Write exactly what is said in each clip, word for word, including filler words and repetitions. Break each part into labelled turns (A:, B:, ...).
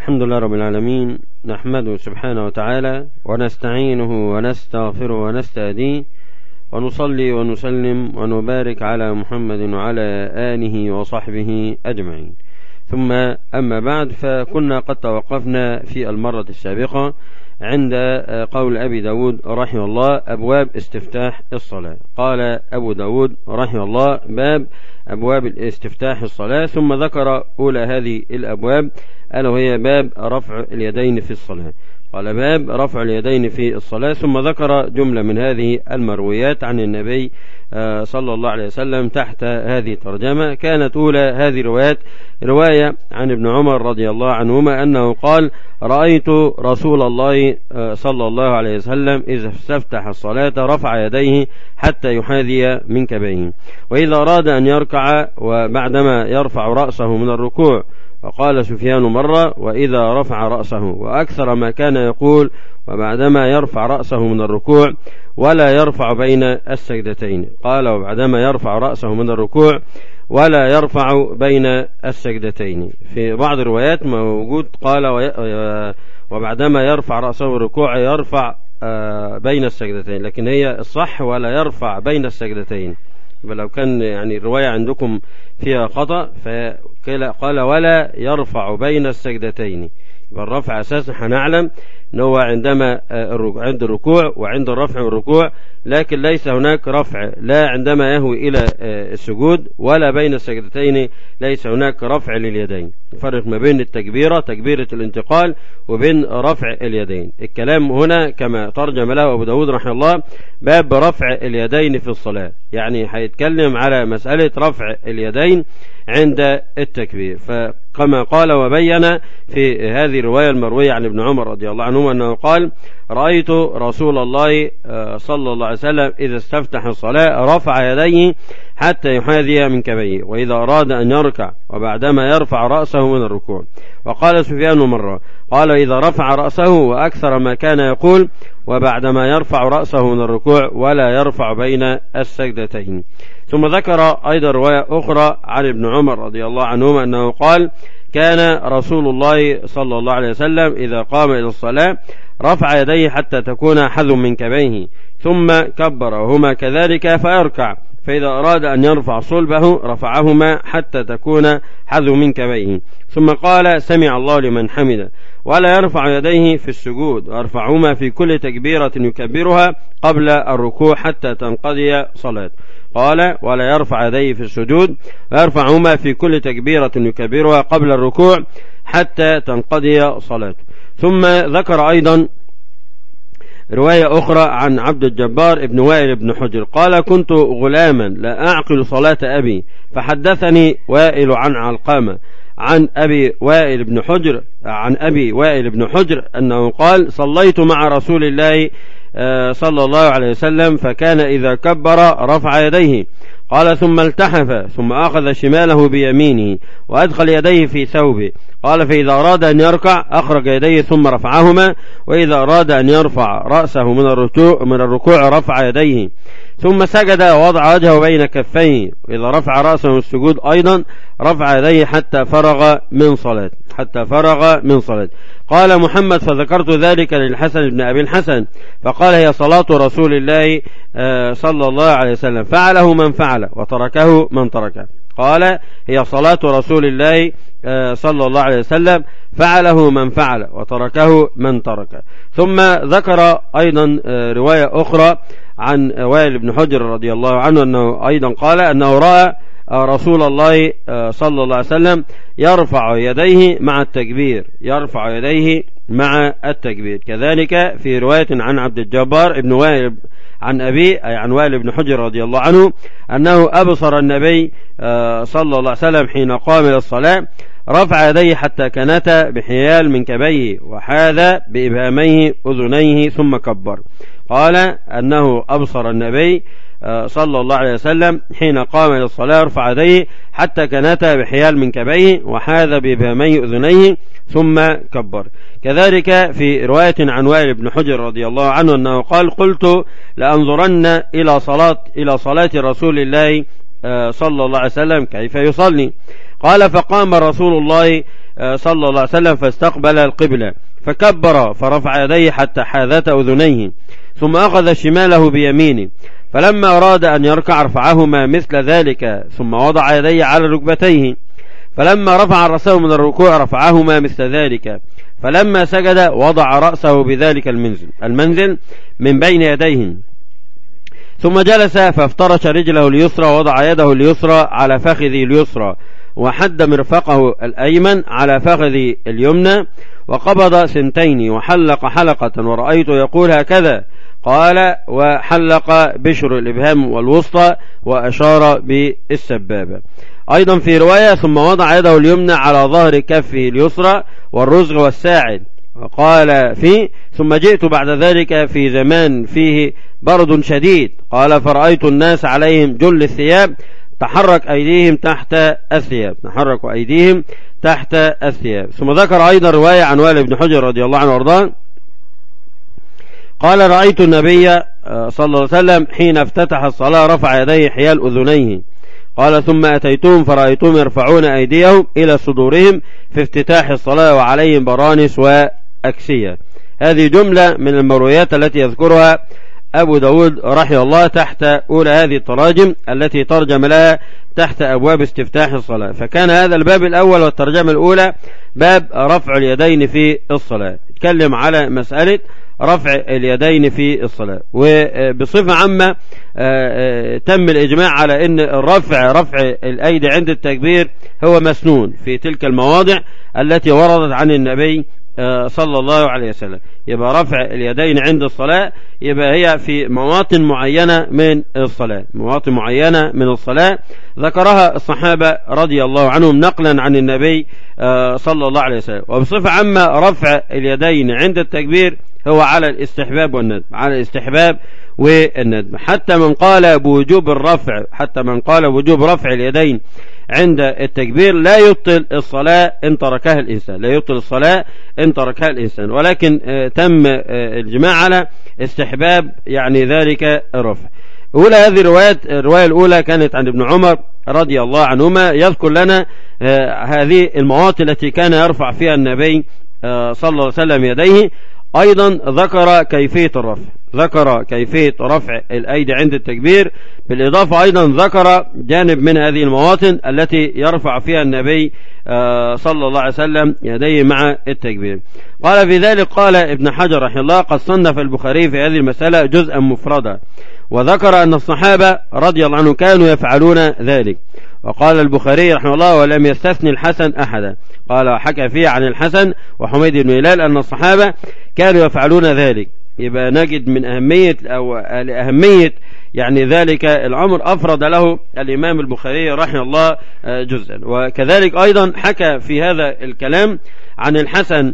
A: الحمد لله رب العالمين، نحمده سبحانه وتعالى ونستعينه ونستغفره ونستهديه، ونصلي ونسلم ونبارك على محمد وعلى آله وصحبه أجمعين. ثم أما بعد، فكنا قد توقفنا في المرة السابقة عند قول أبي داود رحمه الله: أبواب استفتاح الصلاة. قال أبو داود رحمه الله: باب أبواب الاستفتاح الصلاة. ثم ذكر أولى هذه الأبواب ألا وهي باب رفع اليدين في الصلاة. قال: باب رفع اليدين في الصلاة. ثم ذكر جملة من هذه المرويات عن النبي صلى الله عليه وسلم تحت هذه الترجمة. كانت أولى هذه الروايات رواية عن ابن عمر رضي الله عنهما أنه قال: رأيت رسول الله صلى الله عليه وسلم إذا استفتح الصلاة رفع يديه حتى يحاذي منكبيه، وإذا أراد أن يركع وبعدما يرفع رأسه من الركوع. وقال سفيان مرة: وإذا رفع رأسه، وأكثر ما كان يقول: وبعدما يرفع رأسه من الركوع ولا يرفع بين السجدتين. قال: وبعدما يرفع رأسه من الركوع ولا يرفع بين السجدتين. في بعض الروايات موجود قال: وبعدما يرفع رأسه من الركوع يرفع بين السجدتين، لكن هي الصح ولا يرفع بين السجدتين. لو كان يعني الرواية عندكم فيها خطأ فقال: ولا يرفع بين السجدتين. بالرفع أساسا هنعلم أنه عندما عند الركوع وعند الرفع والركوع، لكن ليس هناك رفع لا عندما يهوي إلى السجود ولا بين السجدتين ليس هناك رفع لليدين. نفرق ما بين التكبيرة تكبيرة الانتقال وبين رفع اليدين. الكلام هنا كما ترجم له أبو داود رحمه الله: باب رفع اليدين في الصلاة، يعني هيتكلم على مسألة رفع اليدين عند التكبير. فكما قال وبين في هذه الرواية المروية عن ابن عمر رضي الله عنه أنه قال: رأيت رسول الله صلى الله عليه وسلم إذا استفتح الصلاة رفع يديه حتى يحاذي منكبيه، وإذا أراد أن يركع وبعدما يرفع رأسه من الركوع. وقال سفيان مرة قال: إذا رفع رأسه، وأكثر ما كان يقول: وبعدما يرفع رأسه من الركوع ولا يرفع بين السجدتين. ثم ذكر أيضا رواية أخرى عن ابن عمر رضي الله عنهما أنه قال: كان رسول الله صلى الله عليه وسلم إذا قام إلى الصلاة رفع يديه حتى تكون حذو منكبيه، ثم كبر وهما كذلك فيركع، فإذا أراد أن يرفع صلبه رفعهما حتى تكون حذو منكبيه، ثم قال: سمع الله لمن حمده، ولا يرفع يديه في السجود، ويرفعهما في كل تكبيرة يكبرها قبل الركوع حتى تنقضي صلاة. قال: ولا يرفع يديه في السجود، ويرفعهما في كل تكبيرة يكبرها قبل الركوع حتى تنقضي صلاته. ثم ذكر أيضا رواية أخرى عن عبد الجبار ابن وائل بن حجر قال: كنت غلاما لا أعقل صلاة أبي، فحدثني وائل عن علقامة عن أبي وائل بن حجر عن أبي وائل بن حجر أنه قال: صليت مع رسول الله صلى الله عليه وسلم فكان إذا كبر رفع يديه. قال: ثم التحف ثم أخذ شماله بيمينه وأدخل يديه في ثوبه. قال: فإذا أراد أن يركع أخرج يديه ثم رفعهما، وإذا أراد أن يرفع رأسه من الركوع من الركوع رفع يديه، ثم سجد ووضع وجهه بين كفيه، وإذا رفع رأسه من السجود أيضا رفع يديه حتى فرغ من صلاة حتى فرغ من صلاة. قال محمد: فذكرت ذلك للحسن بن أبي الحسن فقال: هي صلاة رسول الله صلى الله عليه وسلم، فعله من فعل وتركه من تركه. قال: هي صلاة رسول الله صلى الله عليه وسلم، فعله من فعل وتركه من تركه. ثم ذكر أيضا رواية أخرى عن وائل بن حجر رضي الله عنه أنه أيضا قال أنه رأى رسول الله صلى الله عليه وسلم يرفع يديه مع التكبير يرفع يديه مع التكبير. كذلك في رواية عن عبد الجبار ابن وائل عن أبي أي عن وائل بن حجر رضي الله عنه أنه أبصر النبي صلى الله عليه وسلم حين قام إلى الصلاة رفع يديه حتى كانتا بحيال منكبيه وحاذ بإبهاميه أذنيه ثم كبر. قال أنه أبصر النبي صلى الله عليه وسلم حين قام إلى الصلاة رفع يديه حتى كانتا بحيال منكبيه وحاذ بإبهاميه أذنيه ثم كبر. كذلك في رواية عن وائل بن حجر رضي الله عنه أنه قال: قلت لأنظرن إلى صلاة إلى صلاة رسول الله صلى الله عليه وسلم كيف يصلي. قال فقام رسول الله صلى الله عليه وسلم فاستقبل القبلة فكبر فرفع يديه حتى حاذت أذنيه ثم أخذ شماله بيمينه فلما أراد أن يركع رفعهما مثل ذلك ثم وضع يديه على ركبتيه فلما رفع رأسه من الركوع رفعهما مثل ذلك فلما سجد وضع رأسه بذلك المنزل المنزل من بين يديه ثم جلس فافترش رجله اليسرى ووضع يده اليسرى على فخذه اليسرى وحد مرفقه الأيمن على فخذه اليمنى وقبض سنتين وحلق حلقة ورأيت يقول هكذا قال وحلق بشر الإبهام والوسطى وأشار بالسبابة. أيضا في رواية ثم وضع يده اليمنى على ظهر كفه اليسرى والرزغ والساعد وقال فيه ثم جئت بعد ذلك في زمان فيه برد شديد قال فرأيت الناس عليهم جل الثياب تحرك أيديهم تحت الثياب تحرك أيديهم تحت الثياب. ثم ذكر أيضا رواية عن وائل بن حجر رضي الله عنه وارضاه قال رأيت النبي صلى الله عليه وسلم حين افتتح الصلاة رفع يديه حيال أذنيه قال ثم أتيتهم فرأيتهم يرفعون أيديهم إلى صدورهم في افتتاح الصلاة وعليهم برانس وأكسية. هذه جملة من المرويات التي يذكرها أبو داود رحمه الله تحت أولى هذه التراجم التي ترجم لها تحت أبواب استفتاح الصلاة. فكان هذا الباب الأول والترجمة الأولى باب رفع اليدين في الصلاة، يتكلم على مسألة رفع اليدين في الصلاة. وبصفة عامة تم الإجماع على أن الرفع رفع الأيدي عند التكبير هو مسنون في تلك المواضع التي وردت عن النبي صلى الله عليه وسلم. يبقى رفع اليدين عند الصلاة يبقى هي في مواطن معينة من الصلاة، مواطن معينة من الصلاة ذكرها الصحابة رضي الله عنهم نقلا عن النبي صلى الله عليه وسلم. وبصفة عامة رفع اليدين عند التكبير هو على الاستحباب والندب، على الاستحباب والندب. حتى من قال بوجوب الرفع حتى من قال بوجوب رفع اليدين عند التكبير لا يبطل الصلاة إن تركها الإنسان، لا يبطل الصلاة إن تركها الإنسان، ولكن تم الجماع على استحباب يعني ذلك الرفع. أولى هذه الروايات، الرواية الأولى كانت عن ابن عمر رضي الله عنهما يذكر لنا هذه المواطن التي كان يرفع فيها النبي صلى الله عليه وسلم يديه. أيضا ذكر كيفية الرفع، ذكر كيفية رفع الأيدي عند التكبير، بالإضافة أيضا ذكر جانب من هذه المواطن التي يرفع فيها النبي صلى الله عليه وسلم يديه مع التكبير. قال في ذلك قال ابن حجر رحمه الله قد صنف البخاري في هذه المسألة جزءا مفردا وذكر أن الصحابة رضي الله عنهم كانوا يفعلون ذلك. وقال البخاري رحمه الله ولم يستثني الحسن أحدا، قال وحكى فيه عن الحسن وحميد بن هلال أن الصحابة كانوا يفعلون ذلك. يبقى نجد من أهمية أو لأهمية يعني ذلك الأمر أفرد له الإمام البخاري رحمه الله جزءا. وكذلك أيضا حكى في هذا الكلام عن الحسن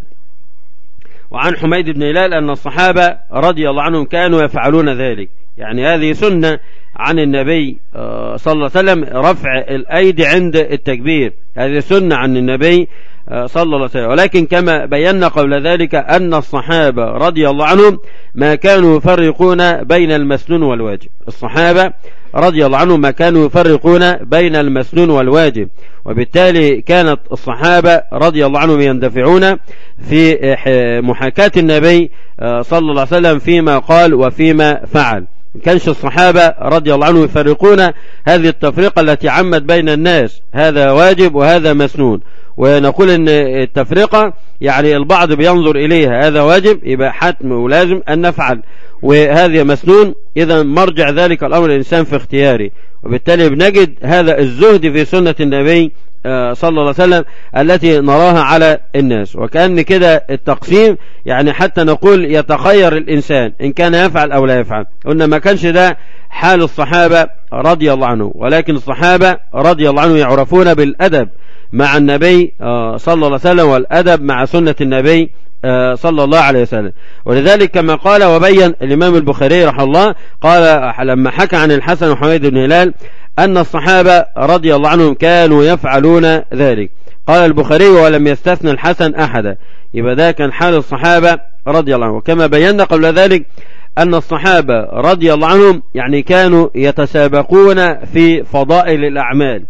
A: وعن حميد بن هلال أن الصحابة رضي الله عنهم كانوا يفعلون ذلك. يعني هذه سنة عن النبي صلى الله عليه وسلم رفع الأيدي عند التكبير، هذه سنة عن النبي صلى الله عليه وسلم. ولكن كما بينا قبل ذلك أن الصحابة رضي الله عنهم ما كانوا يفرقون بين المسنون والواجب، الصحابة رضي الله عنهم ما كانوا يفرقون بين المسنون والواجب، وبالتالي كانت الصحابة رضي الله عنهم يندفعون في محاكاة النبي صلى الله عليه وسلم فيما قال وفيما فعل. كانش الصحابة رضي الله عنهم يفرقون هذه التفرقة التي عمت بين الناس، هذا واجب وهذا مسنون، ونقول ان التفرقة يعني البعض بينظر اليها هذا واجب يبقى حتم ولازم ان نفعل، وهذا مسنون اذا مرجع ذلك الامر الانسان في اختياره. وبالتالي بنجد هذا الزهد في سنة النبي صلى الله عليه وسلم التي نراها على الناس. وكأن كده التقسيم يعني حتى نقول يتخير الإنسان إن كان يفعل أو لا يفعل. قلنا ما كانش ده حال الصحابة رضي الله عنه، ولكن الصحابة رضي الله عنه يعرفون بالأدب مع النبي صلى الله عليه وسلم والأدب مع سنة النبي صلى الله عليه وسلم. ولذلك كما قال وبين الإمام البخاري رحمه الله قال لما حكى عن الحسن وحميد بن هلال أن الصحابة رضي الله عنهم كانوا يفعلون ذلك، قال البخاري ولم يستثنى الحسن أحدا، يبقى ده كان حال الصحابة رضي الله عنهم. وكما بينا قبل ذلك أن الصحابة رضي الله عنهم يعني كانوا يتسابقون في فضائل الأعمال،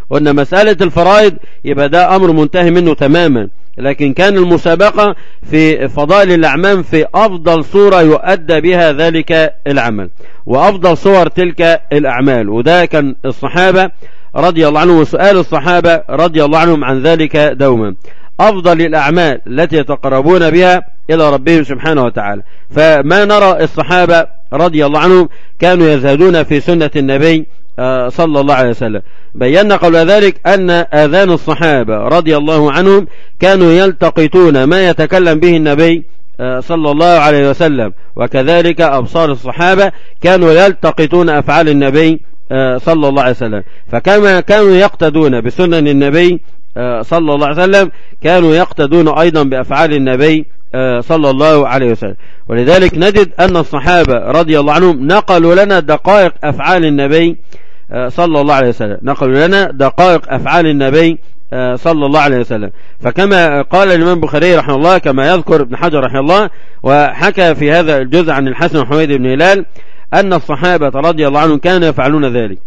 A: قلنا مسألة الفرائض يبقى ده أمر منتهي منه تماما، لكن كان المسابقة في فضائل الأعمال في أفضل صورة يؤدى بها ذلك العمل وأفضل صور تلك الأعمال، وده كان الصحابة رضي الله عنهم وسؤال الصحابة رضي الله عنهم عن ذلك دوما. أفضل الأعمال التي يتقربون بها إلى ربهم سبحانه وتعالى، فما نرى الصحابة رضي الله عنهم كانوا يزهدون في سنة النبي صلى الله عليه وسلم. بينا قبل ذلك أن آذان الصحابة رضي الله عنهم كانوا يلتقطون ما يتكلم به النبي صلى الله عليه وسلم، وكذلك أبصار الصحابة كانوا يلتقطون أفعال النبي صلى الله عليه وسلم. فكما كانوا يقتدون بسنن النبي صلى الله عليه وسلم كانوا يقتدون أيضا بأفعال النبي صلى الله عليه وسلم. ولذلك نجد أن الصحابة رضي الله عنهم نقلوا لنا دقائق أفعال النبي صلى الله عليه وسلم، نقلوا لنا دقائق أفعال النبي صلى الله عليه وسلم. فكما قال الإمام البخاري رحمه الله، كما يذكر ابن حجر رحمه الله وحكى في هذا الجزء عن الحسن وحميد بن هلال أن الصحابة رضي الله عنهم كانوا يفعلون ذلك.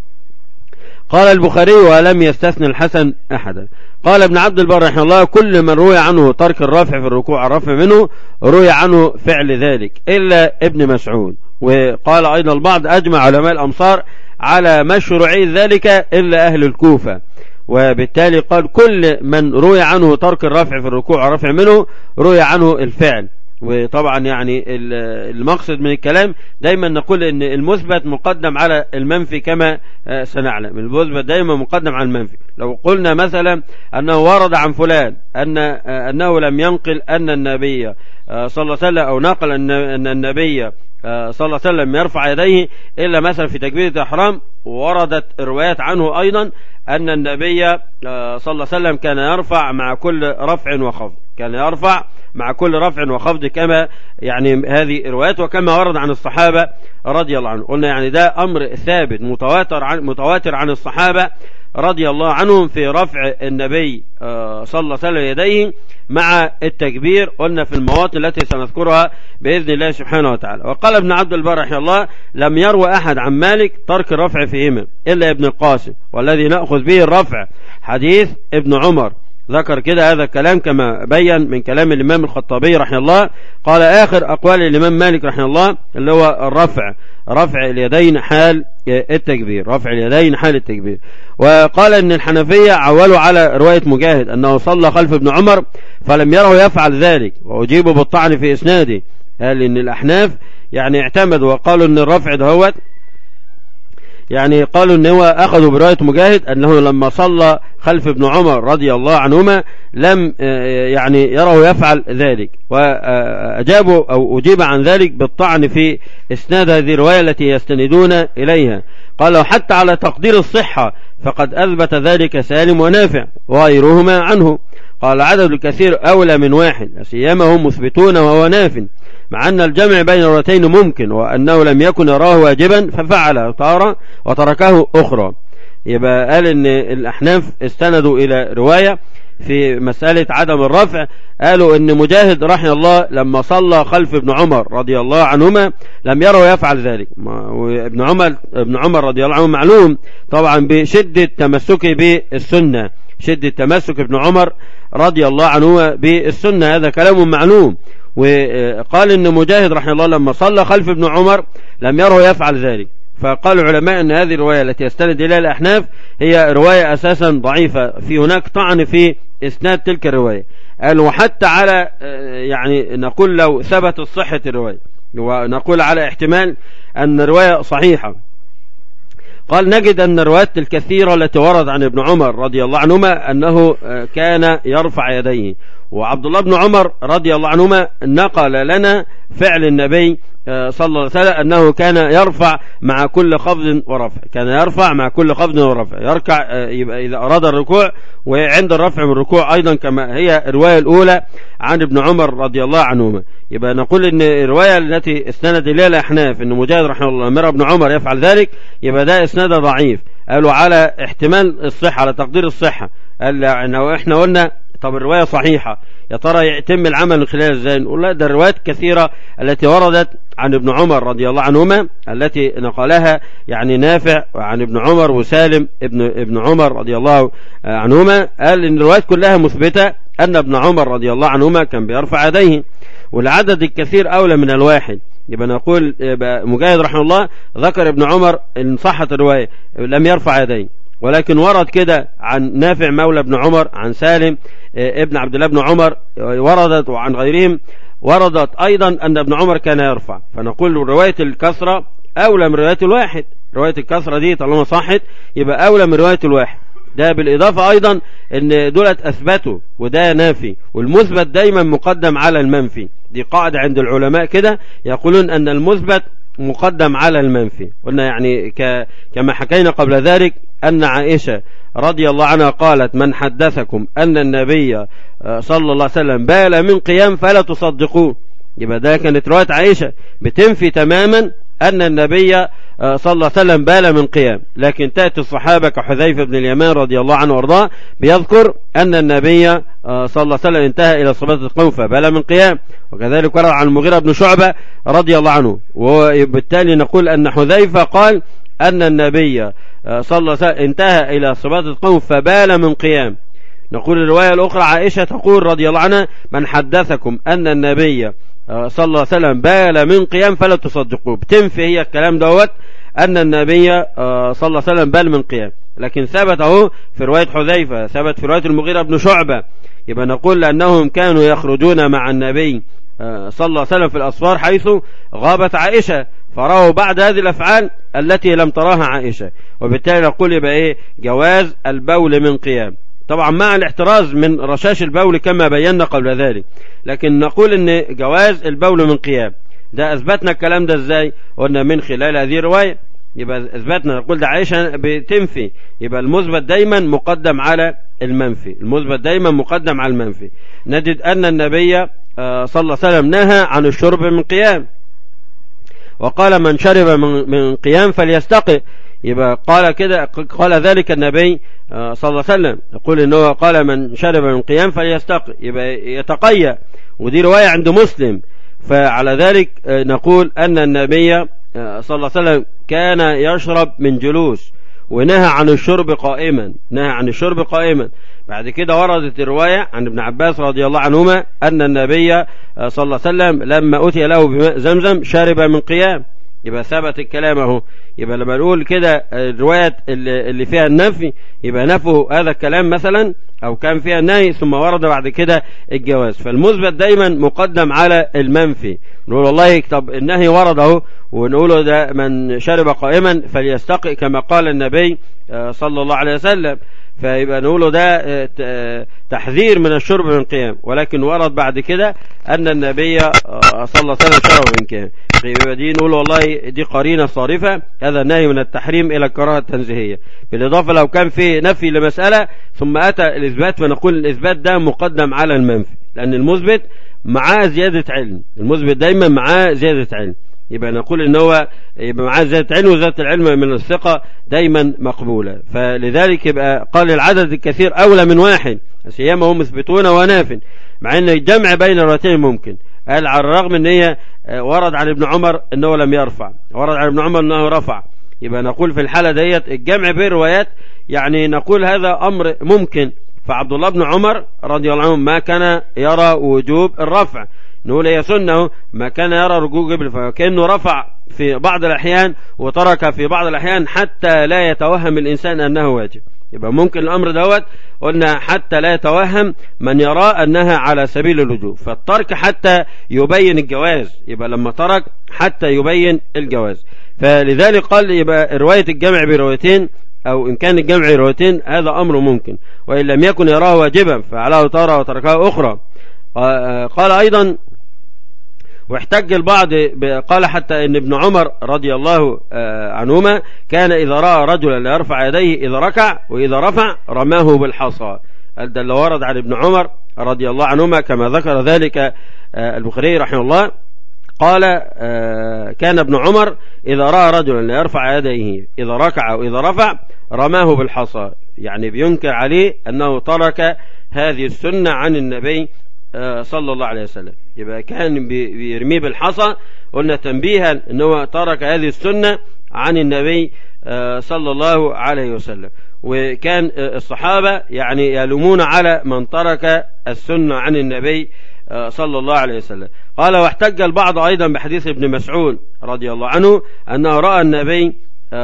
A: قال البخاري ولم يستثني الحسن أحدا. قال ابن عبد البر رحمه الله كل من روي عنه ترك الرفع في الركوع الرفع منه روي عنه فعل ذلك إلا ابن مسعود. وقال أيضا البعض أجمع علماء الأمصار على مشروعي ذلك إلا أهل الكوفة، وبالتالي قال كل من روي عنه ترك الرفع في الركوع الرفع منه روي عنه الفعل. وطبعا يعني المقصد من الكلام دايما نقول ان المثبت مقدم على المنفي كما سنعلم، المثبت دايما مقدم على المنفي. لو قلنا مثلا انه ورد عن فلان ان انه لم ينقل ان النبي صلى الله عليه وسلم او نقل ان النبي صلى الله عليه وسلم يرفع يديه الا مثلا في تكبيرة الإحرام، ووردت روايات عنه ايضا ان النبي صلى الله عليه وسلم كان يرفع مع كل رفع وخفض، كان يرفع مع كل رفع وخفض كما يعني هذه الروايات وكما ورد عن الصحابة رضي الله عنهم. قلنا يعني ده أمر ثابت متواتر عن, متواتر عن الصحابة رضي الله عنهم في رفع النبي صلى الله عليه وسلم يديه مع التكبير، قلنا في المواطن التي سنذكرها بإذن الله سبحانه وتعالى. وقال ابن عبد البر رحمه الله لم يروى أحد عن مالك ترك الرفع فيهما إلا ابن القاسم، والذي نأخذ به الرفع حديث ابن عمر. ذكر كده هذا الكلام كما بين من كلام الإمام الخطابي رحمه الله. قال آخر أقوال الإمام مالك رحمه الله اللي هو الرفع، رفع اليدين حال التكبير، رفع اليدين حال التكبير. وقال ان الحنفية عولوا على رواية مجاهد أنه صلى خلف ابن عمر فلم يره يفعل ذلك، وأجيبوا بالطعن في إسناده. قال ان الأحناف يعني اعتمدوا وقالوا ان الرفع دهوت يعني قالوا ان هو اخذوا برواية مجاهد انه لما صلى خلف ابن عمر رضي الله عنهما لم يعني يروا يفعل ذلك، واجابوا او اجيب عن ذلك بالطعن في اسناد هذه الرواية التي يستندون اليها. قالوا حتى على تقدير الصحة فقد اثبت ذلك سالم ونافع وغيرهما عنه. قال عدد الكثير اولى من واحد سيما هم مثبتون وهو ناف، مع أن الجمع بين الروايتين ممكن، وأنه لم يكن يراه واجبا ففعل طارة وتركه أخرى. يبقى قال إن الأحناف استندوا إلى رواية في مسألة عدم الرفع، قالوا إن مجاهد رحمه الله لما صلى خلف ابن عمر رضي الله عنهما لم يروا يفعل ذلك. وابن عمر ابن عمر رضي الله عنه معلوم طبعا بشدة تمسكه بالسنة، شدة تمسك ابن عمر رضي الله عنه بالسنة، هذا كلام معلوم. وقال ان مجاهد رحمه الله لما صلى خلف ابن عمر لم يره يفعل ذلك. فقال العلماء ان هذه الرواية التي يستند اليها الاحناف هي رواية اساسا ضعيفة، في هناك طعن في اسناد تلك الرواية. قال وحتى على يعني نقول لو ثبت صحة الرواية ونقول على احتمال ان الرواية صحيحة، قال نجد أن الروايات الكثيرة التي ورد عن ابن عمر رضي الله عنهما أنه كان يرفع يديه، وعبد الله بن عمر رضي الله عنهما نقل لنا فعل النبي صلى الله عليه وسلم أنه كان يرفع مع كل خفض ورفع، كان يرفع مع كل خفض ورفع، يركع يبقى إذا أراد الركوع وعند الرفع من الركوع أيضا كما هي الرواية الأولى عن ابن عمر رضي الله عنهما. يبقى نقول ان الرواية التي استند اليها الأحناف ان مجاهد رحمه الله أمر ابن عمر يفعل ذلك، يبقى ده اسناد ضعيف. قالوا على احتمال الصحة، على تقدير الصحة. قال احنا قلنا طب الرواية صحيحة، يا ترى يتم العمل من خلالها ازاي؟ نقول لا، ده الروايات كثيرة التي وردت عن ابن عمر رضي الله عنهما التي نقلها يعني نافع عن ابن عمر وسالم ابن ابن عمر رضي الله عنهما، قال ان الروايات كلها مثبتة ان ابن عمر رضي الله عنهما كان بيرفع يديه، والعدد الكثير اولى من الواحد. يبقى نقول يبقى مجاهد رحمه الله ذكر ابن عمر ان صحت الرواية لم يرفع يديه، ولكن ورد كده عن نافع مولى ابن عمر، عن سالم ابن عبد الله بن عمر وردت، وعن غيرهم وردت أيضا أن ابن عمر كان يرفع. فنقول رواية الكثرة أولى من رواية الواحد، رواية الكثرة دي طالما صحت يبقى أولى من رواية الواحد. ده بالإضافة أيضا أن دولت أثبتوا وده نافي، والمثبت دايما مقدم على المنفي. دي قاعدة عند العلماء كده، يقولون أن المثبت مقدم على المنفي. قلنا يعني ك... كما حكينا قبل ذلك أن عائشة رضي الله عنها قالت: من حدثكم أن النبي صلى الله عليه وسلم بال من قيام فلا تصدقوه. يبقى ده كانت رواية عائشة بتنفي تماما أن النبي صلى الله عليه وسلم بال من قيام، لكن تأتي الصحابة كحذيفة بن اليمان رضي الله عنه وارضاه بيذكر أن النبي صلى الله عليه وسلم انتهى إلى صلاة القوم فبال من قيام. وكذلك ورد عن المغيرة بن شعبة رضي الله عنه، وبالتالي نقول أن حذيفة قال أن النبي صلى الله عليه وسلم انتهى إلى صلاة القوم فبال من قيام. نقول الرواية الأخرى عائشة تقول رضي الله عنها: من حدثكم أن النبي صلى الله عليه وسلم بال من قيام فلا تصدقوه. بتنفي هي الكلام دوت أن النبي صلى الله عليه وسلم بال من قيام، لكن ثبت اهو في رواية حذيفة، ثبت في رواية المغيرة بن شعبة. يبقى نقول لأنهم كانوا يخرجون مع النبي صلى الله عليه وسلم في الأسفار حيث غابت عائشة، فرأوا بعد هذه الأفعال التي لم تراها عائشة، وبالتالي نقول يبقى إيه؟ جواز البول من قيام، طبعا مع الاحتراز من رشاش البول كما بينا قبل ذلك. لكن نقول ان جواز البول من قيام ده اثبتنا الكلام ده ازاي؟ قلنا من خلال هذه الرواية. يبقى اثبتنا نقول ده عائشة بتنفي، يبقى المثبت دايما مقدم على المنفي، المثبت دايما مقدم على المنفي. نجد ان النبي صلى الله عليه وسلم نهى عن الشرب من قيام، وقال: من شرب من قيام فليستقي. يبقى قال كده، قال ذلك النبي صلى الله عليه وسلم، يقول انه قال: من شرب من قيام فليستقي، يبقى يتقيأ، ودي رواية عند مسلم. فعلى ذلك نقول أن النبي صلى الله عليه وسلم كان يشرب من جلوس، ونهى عن الشرب قائما، نهى عن الشرب قائما. بعد كده وردت الرواية عن ابن عباس رضي الله عنهما أن النبي صلى الله عليه وسلم لما أتي له بماء زمزم شرب من قيام. يبقى ثبت الكلام اهو. يبقى لما نقول كده الروايات اللي فيها النفي يبقى نفوا هذا الكلام مثلا، او كان فيها النهي ثم ورد بعد كده الجواز. فالمثبت دايما مقدم على المنفي. نقول والله طب النهي ورد اهو، ونقوله ده من شرب قائما فليستقي كما قال النبي صلى الله عليه وسلم، فيبقى نقوله ده تحذير من الشرب من قيام، ولكن ورد بعد كده أن النبي صلى الله عليه وسلم شرب من قيام. يبقى دي نقول والله دي قرينة صارفة، هذا النهي من التحريم إلى الكراهة التنزيهية. بالإضافة لو كان في نفي لمسألة ثم أتى الإثبات، فنقول الإثبات ده مقدم على المنفي، لأن المثبت معاه زيادة علم، المثبت دايما معاه زيادة علم. يبقى نقول ان هو يبقى معاه زيادة علم، وزيادة العلم من الثقة دايما مقبولة. فلذلك يبقى قال العدد الكثير أولى من واحد، سيما هم مثبتون وناف، مع ان الجمع بين الروايتين ممكن. قال على الرغم ان هي ورد عن ابن عمر انه لم يرفع، ورد عن ابن عمر انه رفع. يبقى نقول في الحالة ديت الجمع بين الروايات، يعني نقول هذا امر ممكن. فعبد الله بن عمر رضي الله عنه ما كان يرى وجوب الرفع، نقول هي سنة، ما كان يرى رجوع جبل، فكأنه رفع في بعض الأحيان وترك في بعض الأحيان حتى لا يتوهم الإنسان أنه واجب. يبقى ممكن الأمر دوت قلنا حتى لا يتوهم من يرى أنها على سبيل الوجوب، فالترك حتى يبين الجواز. يبقى لما ترك حتى يبين الجواز. فلذلك قال يبقى رواية الجمع بروايتين، أو إن كان الجمع بروايتين هذا أمر ممكن، وإن لم يكن يراه واجبا فعلاه تارة وتركها أخرى. قال أيضا واحتج البعض قال حتى ان ابن عمر رضي الله عنهما كان إذا رأى رجلا لا يرفع يديه إذا ركع، وإذا رفع رماه بالحصى. ده اللي ورد عن ابن عمر رضي الله عنهما كما ذكر ذلك البخاري رحمه الله. قال كان ابن عمر إذا رأى رجلا لا يرفع يديه إذا ركع وإذا رفع رماه بالحصى، يعني بينكر عليه أنه ترك هذه السنة عن النبي صلى الله عليه وسلم. يبقى كان بيرميه بالحصى، قلنا تنبيها أنه ترك هذه السنة عن النبي صلى الله عليه وسلم. وكان الصحابة يعني يلومون على من ترك السنة عن النبي صلى الله عليه وسلم. قال واحتج البعض أيضا بحديث ابن مسعود رضي الله عنه أنه رأى النبي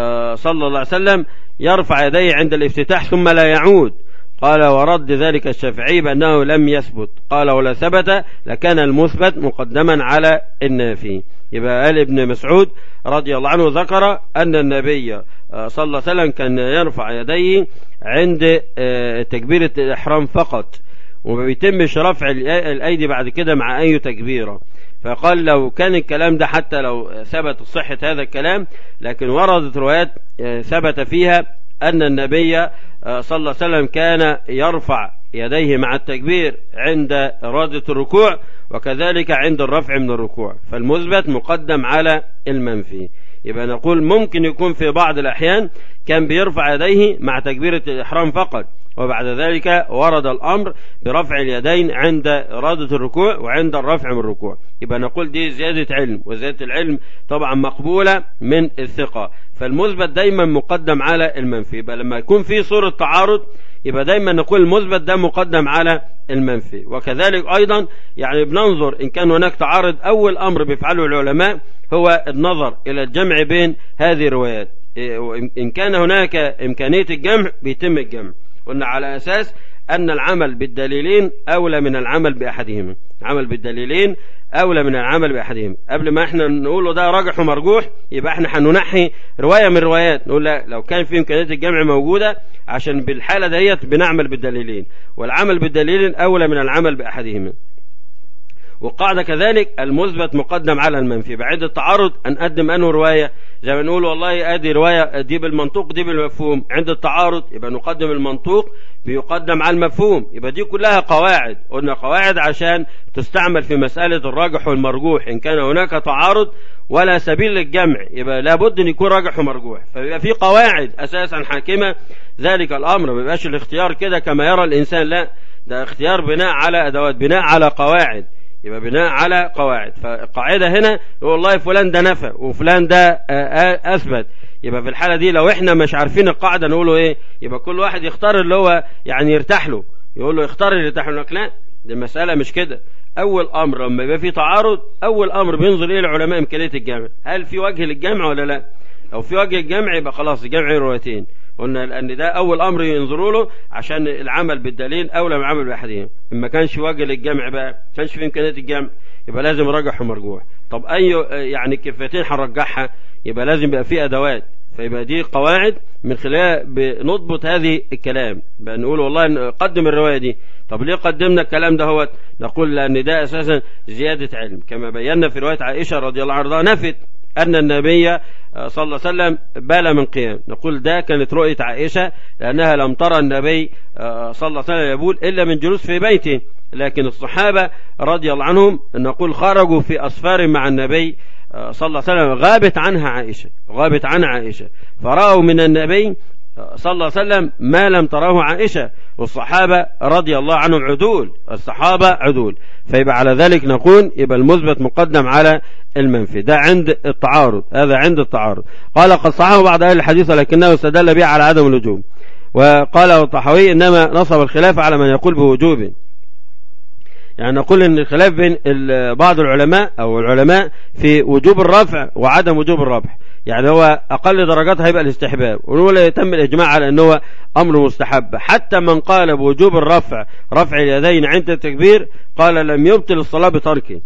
A: صلى الله عليه وسلم يرفع يديه عند الافتتاح ثم لا يعود. قال ورد ذلك الشافعي بأنه لم يثبت. قال ولا ثبت لكان المثبت مقدما على النافي. يبقى قال ابن مسعود رضي الله عنه ذكر أن النبي صلى الله عليه وسلم كان يرفع يديه عند تكبيرة الإحرام فقط، وما بيتمش رفع الأيدي بعد كده مع أي تكبيرة. فقال لو كان الكلام ده حتى لو ثبت صحة هذا الكلام، لكن وردت روايات ثبت فيها أن النبي صلى الله عليه وسلم كان يرفع يديه مع التكبير عند إرادة الركوع وكذلك عند الرفع من الركوع، فالمثبت مقدم على المنفي. يبقى نقول ممكن يكون في بعض الأحيان كان بيرفع يديه مع تكبيرة الإحرام فقط، وبعد ذلك ورد الأمر برفع اليدين عند إرادة الركوع وعند الرفع من الركوع. يبقى نقول دي زيادة علم، وزيادة العلم طبعا مقبولة من الثقة، فالمثبت دايما مقدم على المنفي. يبقى لما يكون في صورة تعارض يبقى دايما نقول المثبت ده مقدم على المنفي. وكذلك أيضا يعني بننظر إن كان هناك تعارض، أول أمر بيفعله العلماء هو النظر إلى الجمع بين هذه الروايات. إن كان هناك إمكانية الجمع بيتم الجمع، قلنا على أساس أن العمل بالدليلين أولى من العمل بأحدهما. عمل بالدليلين أولى من العمل بأحدهما. قبل ما احنا نقوله ده راجح ومرجوح يبقى احنا هننحي رواية من روايات، نقول لا لو كان في إمكانية الجمع موجودة عشان بالحالة ديت بنعمل بالدليلين، والعمل بالدليلين أولى من العمل بأحدهما. وقاعدة كذلك المثبت مقدم على المنفي. بعد التعارض نقدم أنه رواية، زي ما نقول والله ادي رواية دي بالمنطوق دي بالمفهوم، عند التعارض يبقى نقدم المنطوق بيقدم على المفهوم. يبقى دي كلها قواعد، قلنا قواعد عشان تستعمل في مسألة الراجح والمرجوح. إن كان هناك تعارض ولا سبيل للجمع يبقى لابد أن يكون راجح ومرجوح، فيبقى في قواعد أساسا حاكمة ذلك الأمر. ما يبقاش الاختيار كده كما يرى الإنسان، لا ده اختيار بناء على أدوات، بناء على قواعد. يبقى بناء على قواعد. فالقاعدة هنا والله فلان ده نفى وفلان ده أثبت. يبقى في الحالة دي لو احنا مش عارفين القاعدة نقوله ايه؟ يبقى كل واحد يختار اللي هو يعني يرتاح له، يقول له اختار اللي يرتاح له. لا دي المسألة مش كده. أول أمر لما يبقى في تعارض أول أمر بينظر إلى العلماء إمكانية الجمع، هل في وجه للجمع ولا لا؟ لو في وجه الجمع يبقى خلاص الجمع روايتين، قلنا لأن ده أول أمر ينظروا له عشان العمل بالدليل أولى من العمل بأحدهم. إن ما كانش وجه للجمع بقى، ما كانش في إمكانية الجمع، يبقى لازم راجح ومرجوح. طب أي يعني كفتين هنرجحها؟ يبقى لازم يبقى في أدوات. فيبقى دي قواعد من خلالها بنضبط هذه الكلام، بنقول والله نقدم الرواية دي. طب ليه قدمنا الكلام ده؟ هو نقول لأن ده أساسا زيادة علم، كما بينا في رواية عائشة رضي الله عنها نفت أن النبي صلى الله عليه وسلم بال من قيام. نقول ده كانت رؤية عائشة لأنها لم ترى النبي صلى الله عليه وسلم يبول إلا من جلوس في بيته، لكن الصحابة رضي الله عنهم نقول خرجوا في أسفار مع النبي صلى الله عليه وسلم، غابت عنها عائشة، غابت عن عائشة، فرأوا من النبي صلى الله عليه وسلم ما لم تراه عائشة. والصحابة رضي الله عنهم عدول، الصحابة عدول. فيبقى على ذلك نقول يبقى المثبت مقدم على المنفي. ده عند التعارض، هذا عند التعارض. قال قد صححه بعض أهل الحديث لكنه استدل به على عدم الوجوب. وقال الطحاوي إنما نصب الخلاف على من يقول بوجوبه. يعني نقول ان الخلاف بين بعض العلماء او العلماء في وجوب الرفع وعدم وجوب الرفع، يعني هو اقل درجات هيبقى الاستحباب، ونقول يتم الاجماع على انه هو امر مستحب. حتى من قال بوجوب الرفع رفع اليدين عند التكبير قال لم يبطل الصلاة بتركه.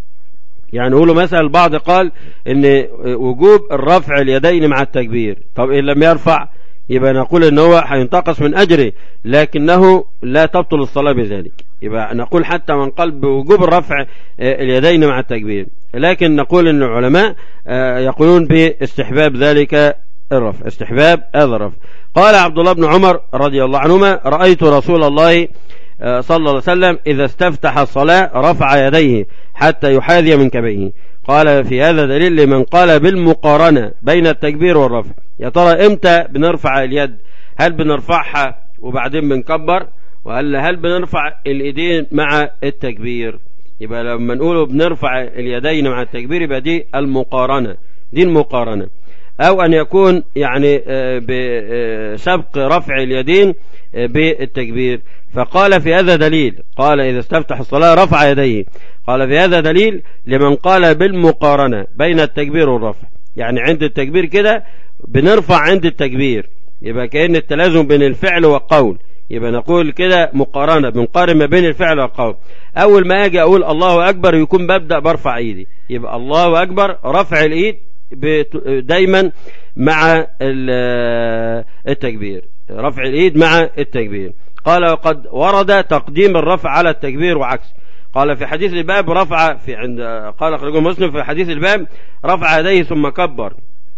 A: يعني نقول مثلا البعض قال ان وجوب الرفع اليدين مع التكبير، طب ان لم يرفع يبقى نقول ان هو هينتقص من اجره لكنه لا تبطل الصلاة بذلك. يبقى نقول حتى من قال بوجوب الرفع اليدين مع التكبير، لكن نقول ان العلماء يقولون باستحباب ذلك الرفع، استحباب هذا الرفع. قال عبد الله بن عمر رضي الله عنهما رأيت رسول الله صلى الله عليه وسلم إذا استفتح الصلاة رفع يديه حتى يحاذي منكبيه. قال في هذا دليل لمن قال بالمقارنة بين التكبير والرفع. يا ترى امتى بنرفع اليد؟ هل بنرفعها وبعدين بنكبر، ولا هل بنرفع الايدين مع التكبير؟ يبقى لما نقوله بنرفع اليدين مع التكبير يبقى دي المقارنة، دي المقارنة. او ان يكون يعني بسبق رفع اليدين بالتكبير. فقال في هذا دليل، قال إذا استفتح الصلاة رفع يديه، قال في هذا دليل لمن قال بالمقارنة بين التكبير والرفع، يعني عند التكبير كده بنرفع عند التكبير، يبقى كأن التلازم بين الفعل والقول، يبقى نقول كده مقارنة، بنقارن ما بين الفعل والقول. أول ما أجي أقول الله أكبر يكون ببدأ برفع إيدي، يبقى الله أكبر رفع الإيد دايما مع التكبير، رفع الإيد مع التكبير. قال وقد ورد تقديم الرفع على التكبير وعكس. قال في حديث الباب رفع في عند قال أخرجه مسلم في حديث الباب رفع يديه ثم كبر.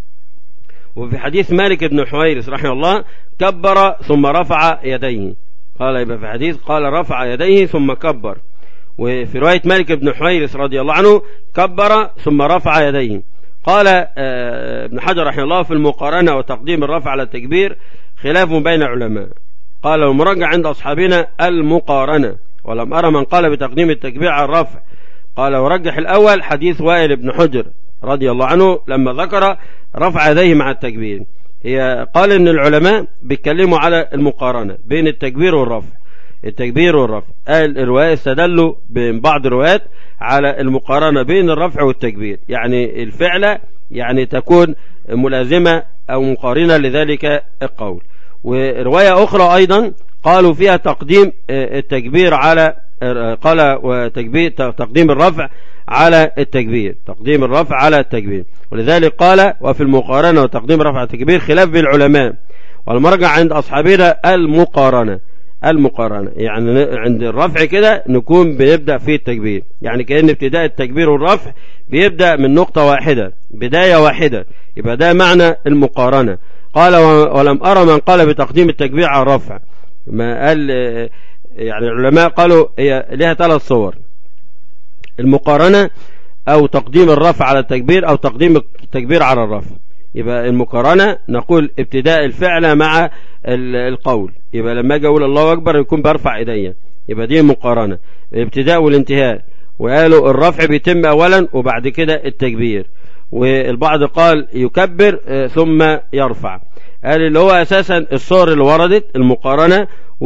A: وفي حديث مالك بن حويرث رحمه الله كبر ثم رفع يديه. قال يبقى في حديث قال رفع يديه ثم كبر. وفي رواية مالك بن حويرث رضي الله عنه كبر ثم رفع يديه. قال ابن حجر رحمه الله في المقارنة وتقديم الرفع على التكبير خلاف بين العلماء. قال المرجع عند أصحابنا المقارنة، ولم أرى من قال بتقديم التكبير على الرفع. قال ورجح الأول حديث وائل بن حجر رضي الله عنه لما ذكر رفع يديه مع التكبير. هي قال إن العلماء بيتكلموا على المقارنة بين التكبير والرفع، التكبير والرفع. قال الرواية استدلوا ببعض الروايات على المقارنة بين الرفع والتكبير، يعني الفعلة يعني تكون ملازمة أو مقارنة لذلك القول. ورواية أخرى أيضا قالوا فيها تقديم التكبير على قال وتكبير تقديم الرفع على التكبير، تقديم الرفع على التكبير. ولذلك قال وفي المقارنة وتقديم الرفع على التكبير خلاف بين العلماء، والمرجع عند أصحابنا المقارنة، المقارنة يعني عند الرفع كده نكون بنبدأ في التكبير، يعني كأن ابتداء التكبير والرفع بيبدأ من نقطة واحدة، بداية واحدة، يبقى ده معنى المقارنة. قال ولم أرى من قال بتقديم التكبير على الرفع. ما قال يعني العلماء قالوا هي لها ثلاث صور: المقارنة أو تقديم الرفع على التكبير أو تقديم التكبير على الرفع. يبقى المقارنة نقول ابتداء الفعل مع القول، يبقى لما اجي اقول الله اكبر يكون برفع ايديا، يبقى دي مقارنة، الابتداء والانتهاء. وقالوا الرفع بيتم اولا وبعد كده التكبير، والبعض قال يكبر ثم يرفع. قال اللي هو اساسا الصور اللي وردت المقارنة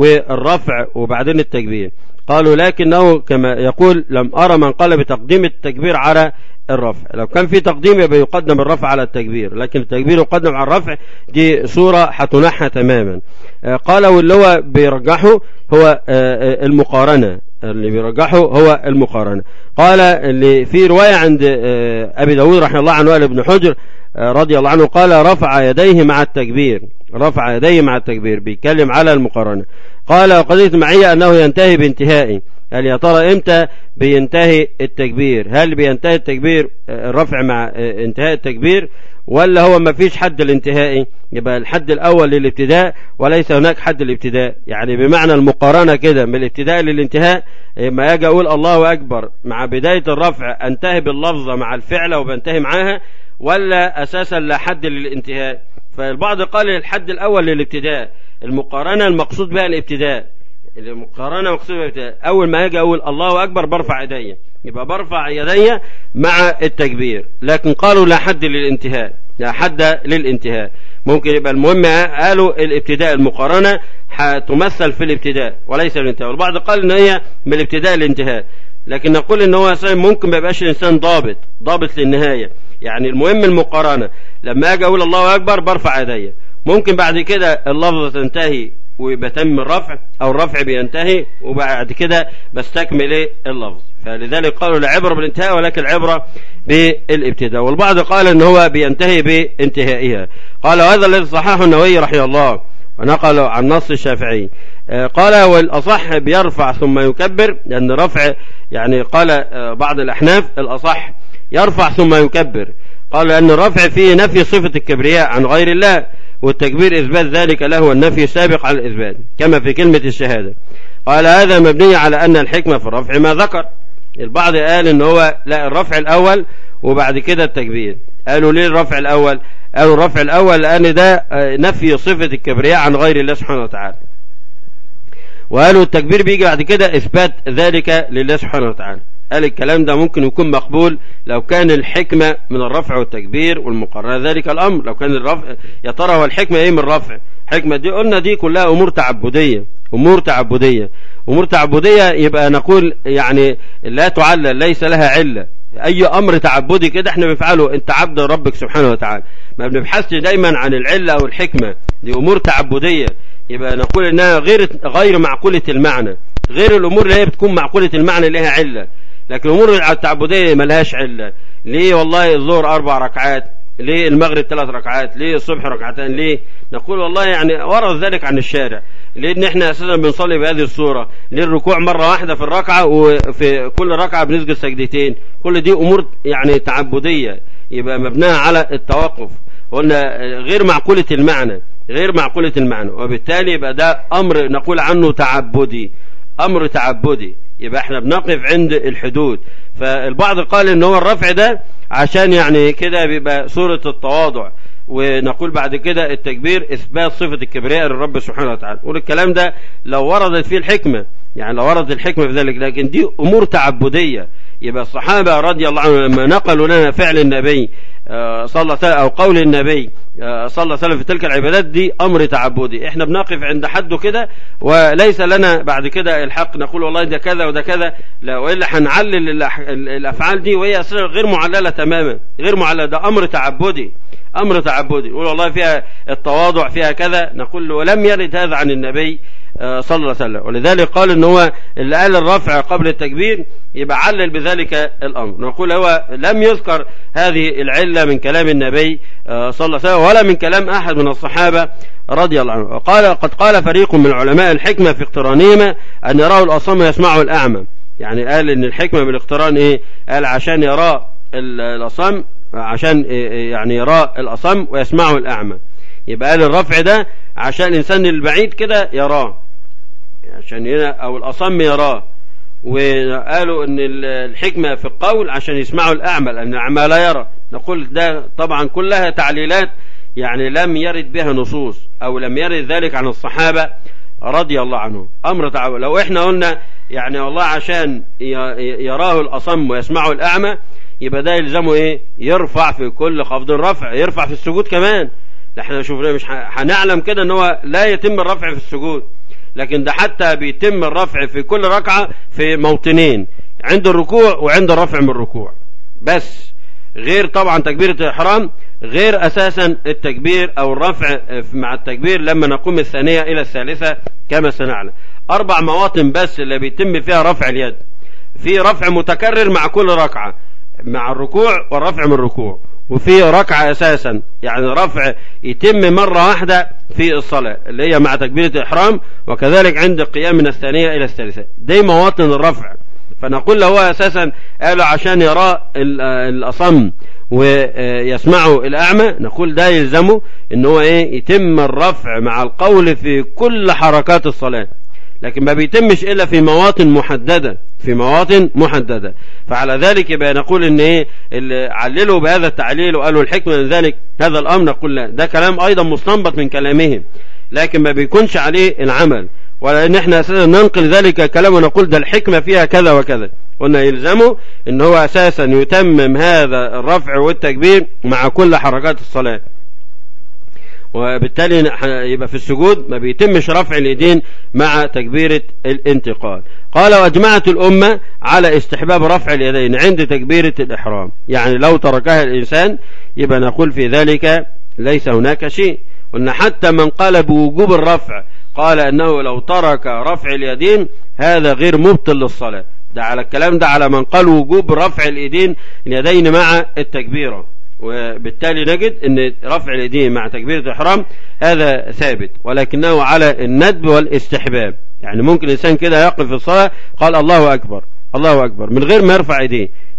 A: والرفع وبعدين التكبير. قالوا لكنه كما يقول لم أرى من قال بتقديم التكبير على الرفع. لو كان في تقديم يبقى يقدم الرفع على التكبير، لكن التكبير يقدم على الرفع، دي صورة هتنحى تماما. قال واللي هو بيرجحه هو المقارنة، اللي بيرجحه هو المقارنة. قال اللي في رواية عند أبي داود رحمه الله عن وائل بن حجر رضي الله عنه قال رفع يديه مع التكبير، رفع يديه مع التكبير، بيتكلم على المقارنة. قال وقضية معية أنه ينتهي بانتهائه. قال يا ترى امتى بينتهي التكبير؟ هل بينتهي التكبير الرفع مع انتهاء التكبير، ولا هو ما فيش حد الانتهائي؟ يبقى الحد الأول للابتداء وليس هناك حد الابتداء، يعني بمعنى المقارنة كده من الابتداء للانتهاء. ما أجي أقول الله أكبر مع بداية الرفع أنتهي باللفظة مع الفعل وبنتهي معاها، ولا أساسا لا حد للانتهاء؟ فالبعض قال الحد الأول للابتداء، المقارنة المقصود بها الابتداء، المقارنة مقصود بها الابتداء. أول ما أجي أقول الله أكبر برفع يدي، يبقى برفع يدي مع التكبير. لكن قالوا لا حد للانتهاء، لا حد للانتهاء. ممكن يبقى المهم قالوا الابتداء، المقارنة هتمثل في الابتداء وليس الانتهاء. والبعض قال ان هي من الابتداء للانتهاء، لكن نقول ان هو ممكن ما يبقاش الانسان ضابط ضابط للنهاية. يعني المهم المقارنة، لما اجي اقول الله اكبر برفع يدي، ممكن بعد كده اللفظة تنتهي ويتم الرفع، او الرفع بينتهي وبعد كده بستكمل ايه اللفظ. فلذلك قالوا لا عبرة بالانتهاء ولكن العبرة بالابتداء. والبعض قال ان هو بينتهي بانتهائها. قال وهذا الذي صححه النووي رحمه الله ونقل عن نص الشافعي. قال والاصح بيرفع ثم يكبر، لان رفع يعني قال بعض الاحناف الاصح يرفع ثم يكبر. قال لان الرفع فيه نفي صفة الكبرياء عن غير الله، والتكبير إثبات ذلك له، والنفي سابق على الإثبات كما في كلمة الشهادة. قال هذا مبني على أن الحكمة في الرفع ما ذكر، البعض قال ان هو لا، الرفع الاول وبعد كده التكبير. قالوا ليه الرفع الاول؟ قالوا الرفع الاول لان ده نفي صفة الكبرياء عن غير الله سبحانه وتعالى، وقالوا التكبير بيجي بعد كده اثبات ذلك لله سبحانه وتعالى. قال الكلام ده ممكن يكون مقبول لو كان الحكمة من الرفع والتكبير والمقرر ذلك الامر. لو كان الرفع، يا ترى هو الحكمة ايه من الرفع؟ حكمة دي قلنا دي كلها امور تعبدية، امور تعبدية امور تعبدية يبقى نقول يعني لا تعلل، ليس لها علة. اي امر تعبدي كده احنا بنفعله، انت عبد ربك سبحانه وتعالى، ما بنبحثش دايما عن العلة او الحكمة. دي امور تعبدية يبقى نقول انها غير غير معقولة المعنى، غير الامور اللي هي بتكون معقولة المعنى لها علة. لكن الامور التعبدية ملهاش علة. ليه والله الظهر اربع ركعات؟ ليه المغرب ثلاث ركعات؟ ليه الصبح ركعتين؟ ليه؟ نقول والله يعني ورد ذلك عن الشارع، لان احنا اساسا بنصلي بهذه الصورة. ليه الركوع مرة واحدة في الركعة وفي كل ركعة بنسجد سجدتين؟ كل دي امور يعني تعبدية يبقى مبناها على التوقف. قلنا غير معقولة المعنى، غير معقولة المعنى، وبالتالي يبقى ده امر نقول عنه تعبدي، امر تعبدي. يبقى احنا بنقف عند الحدود. فالبعض قال ان هو الرفع ده عشان يعني كده بيبقى صورة التواضع، ونقول بعد كده التكبير اثبات صفة الكبرياء للرب سبحانه وتعالى. والكلام ده لو وردت فيه الحكمة، يعني لو وردت الحكمة في ذلك، لكن دي امور تعبدية. يبقى الصحابة رضي الله عنهم لما نقلوا لنا فعل النبي صلى الله عليه وسلم او قول النبي صلى الله عليه وسلم في تلك العبادات، دي امر تعبدي. احنا بنقف عند حده كده، وليس لنا بعد كده الحق نقول والله ده كذا وده كذا، لا، والا هنعلل الافعال دي وهي اصلا غير معللة تماما، غير معللة. ده امر تعبدي، امر تعبدي. يقول والله فيها التواضع، فيها كذا، نقول له ولم يرد هذا عن النبي صلى الله عليه وسلم. ولذلك قال ان هو اللي قال الرفع قبل التكبير يبقى علل بذلك الامر. نقول هو لم يذكر هذه العلة من كلام النبي صلى الله عليه وسلم ولا من كلام احد من الصحابة رضي الله عنهم. وقال قد قال فريق من علماء الحكمة في اقترانهما ان يراه الاصم ويسمعه الاعمى. يعني قال ان الحكمة بالاقتران ايه؟ قال عشان يراه الاصم، عشان يعني يراه الاصم ويسمعه الاعمى. يبقى قال الرفع ده عشان الانسان البعيد كده يراه، عشان هنا او الاصم يراه. وقالوا ان الحكمة في القول عشان يسمعوا الاعمى، لان الاعمى لا يرى. نقول ده طبعا كلها تعليلات يعني لم يرد بها نصوص او لم يرد ذلك عن الصحابة رضي الله عنهم. امر تعالى لو احنا قلنا يعني والله عشان يراه الاصم ويسمعه الاعمى، يبقى ده يلزمه ايه؟ يرفع في كل خفض رفع، يرفع في السجود كمان. احنا شوفنا مش هنعلم كده ان هو لا يتم الرفع في السجود، لكن ده حتى بيتم الرفع في كل ركعة في موطنين، عند الركوع وعند الرفع من الركوع بس، غير طبعا تكبيرة الإحرام، غير أساسا التكبير أو الرفع مع التكبير لما نقوم الثانية إلى الثالثة كما سنعلم. أربع مواطن بس اللي بيتم فيها رفع اليد، في رفع متكرر مع كل ركعة مع الركوع والرفع من الركوع، وفي ركعة أساسا يعني رفع يتم مرة واحدة في الصلاة اللي هي مع تكبيرة الإحرام، وكذلك عند القيام من الثانية إلى الثالثة. دي مواطن الرفع. فنقول له هو أساسا قالوا عشان يرى الأصم ويسمعه الأعمى، نقول ده يلزمه إن هو إيه؟ يتم الرفع مع القول في كل حركات الصلاة، لكن ما بيتمش إلا في مواطن محددة، في مواطن محددة. فعلى ذلك يبقى نقول إن إيه اللي عللوا بهذا التعليل وقالوا الحكمة من ذلك هذا الأمر، نقول لا، ده كلام أيضا مستنبط من كلامهم، لكن ما بيكونش عليه العمل، ولا إن إحنا أساسا ننقل ذلك كلام ونقول ده الحكمة فيها كذا وكذا. قلنا يلزمه إن هو أساسا يتمم هذا الرفع والتكبير مع كل حركات الصلاة، وبالتالي يبقى في السجود ما بيتمش رفع اليدين مع تكبيرة الانتقال. قال واجمعت الأمة على استحباب رفع اليدين عند تكبيرة الإحرام، يعني لو تركها الإنسان يبقى نقول في ذلك ليس هناك شيء. قلنا حتى من قال بوجوب الرفع قال أنه لو ترك رفع اليدين هذا غير مبطل للصلاة. ده على الكلام ده على من قال وجوب رفع اليدين اليدين مع التكبيرة، وبالتالي نجد ان رفع اليدين مع تكبيرة الإحرام هذا ثابت، ولكنه على الندب والاستحباب. يعني ممكن الإنسان كده يقف في الصلاة قال الله أكبر الله أكبر من غير ما يرفع يديه،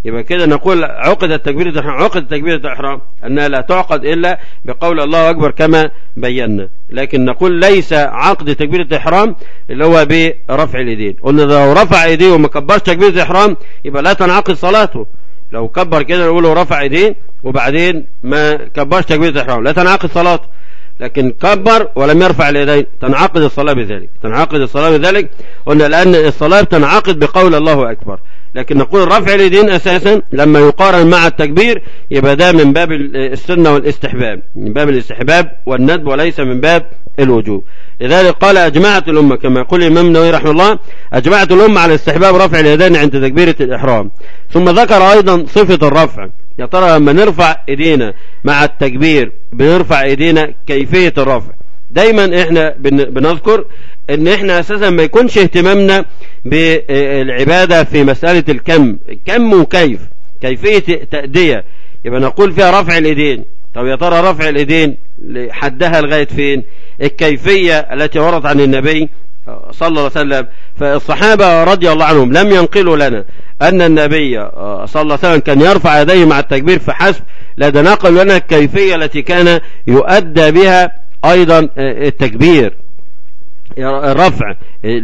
A: يبقى كده نقول عقد تكبيرة الإحرام. عقد تكبيرة الإحرام أنها لا تعقد إلا بقول الله أكبر كما بينا، لكن نقول ليس عقد تكبيرة الإحرام اللي هو برفع اليدين. قلنا لو رفع ايديه وما كبرش تكبيرة الإحرام يبقى لا تنعقد صلاته. لو كبر كده نقول له رفع ايديه وبعدين ما كبرش تكبيرة الإحرام لا تنعقد صلاته، لكن كبر ولم يرفع اليدين تنعقد الصلاة بذلك. تنعقد الصلاة بذلك قلنا لأن الصلاة تنعقد بقول الله أكبر، لكن نقول رفع اليدين أساسا لما يقارن مع التكبير يبقى ده من باب السنة والاستحباب، من باب الاستحباب والندب وليس من باب الوجوب. لذلك قال أجمعت الأمة كما يقول الإمام النووي رحمه الله أجمعت الأمة على استحباب رفع اليدين عند تكبيرة الإحرام. ثم ذكر أيضا صفة الرفع. يا ترى لما نرفع ايدينا مع التكبير بنرفع ايدينا كيفية الرفع؟ دايما احنا بنذكر ان احنا اساسا ما يكونش اهتمامنا بالعبادة في مسألة الكم كم وكيف كيفية تأدية، يبقى نقول فيها رفع الايدين. طب يا ترى رفع الايدين حدها لغاية فين؟ الكيفية التي وردت عن النبي صلى الله عليه وسلم. فالصحابة رضي الله عنهم لم ينقلوا لنا أن النبي صلى الله عليه وسلم كان يرفع يديه مع التكبير فحسب، لا ده نقل لنا الكيفية التي كان يؤدى بها أيضا التكبير الرفع،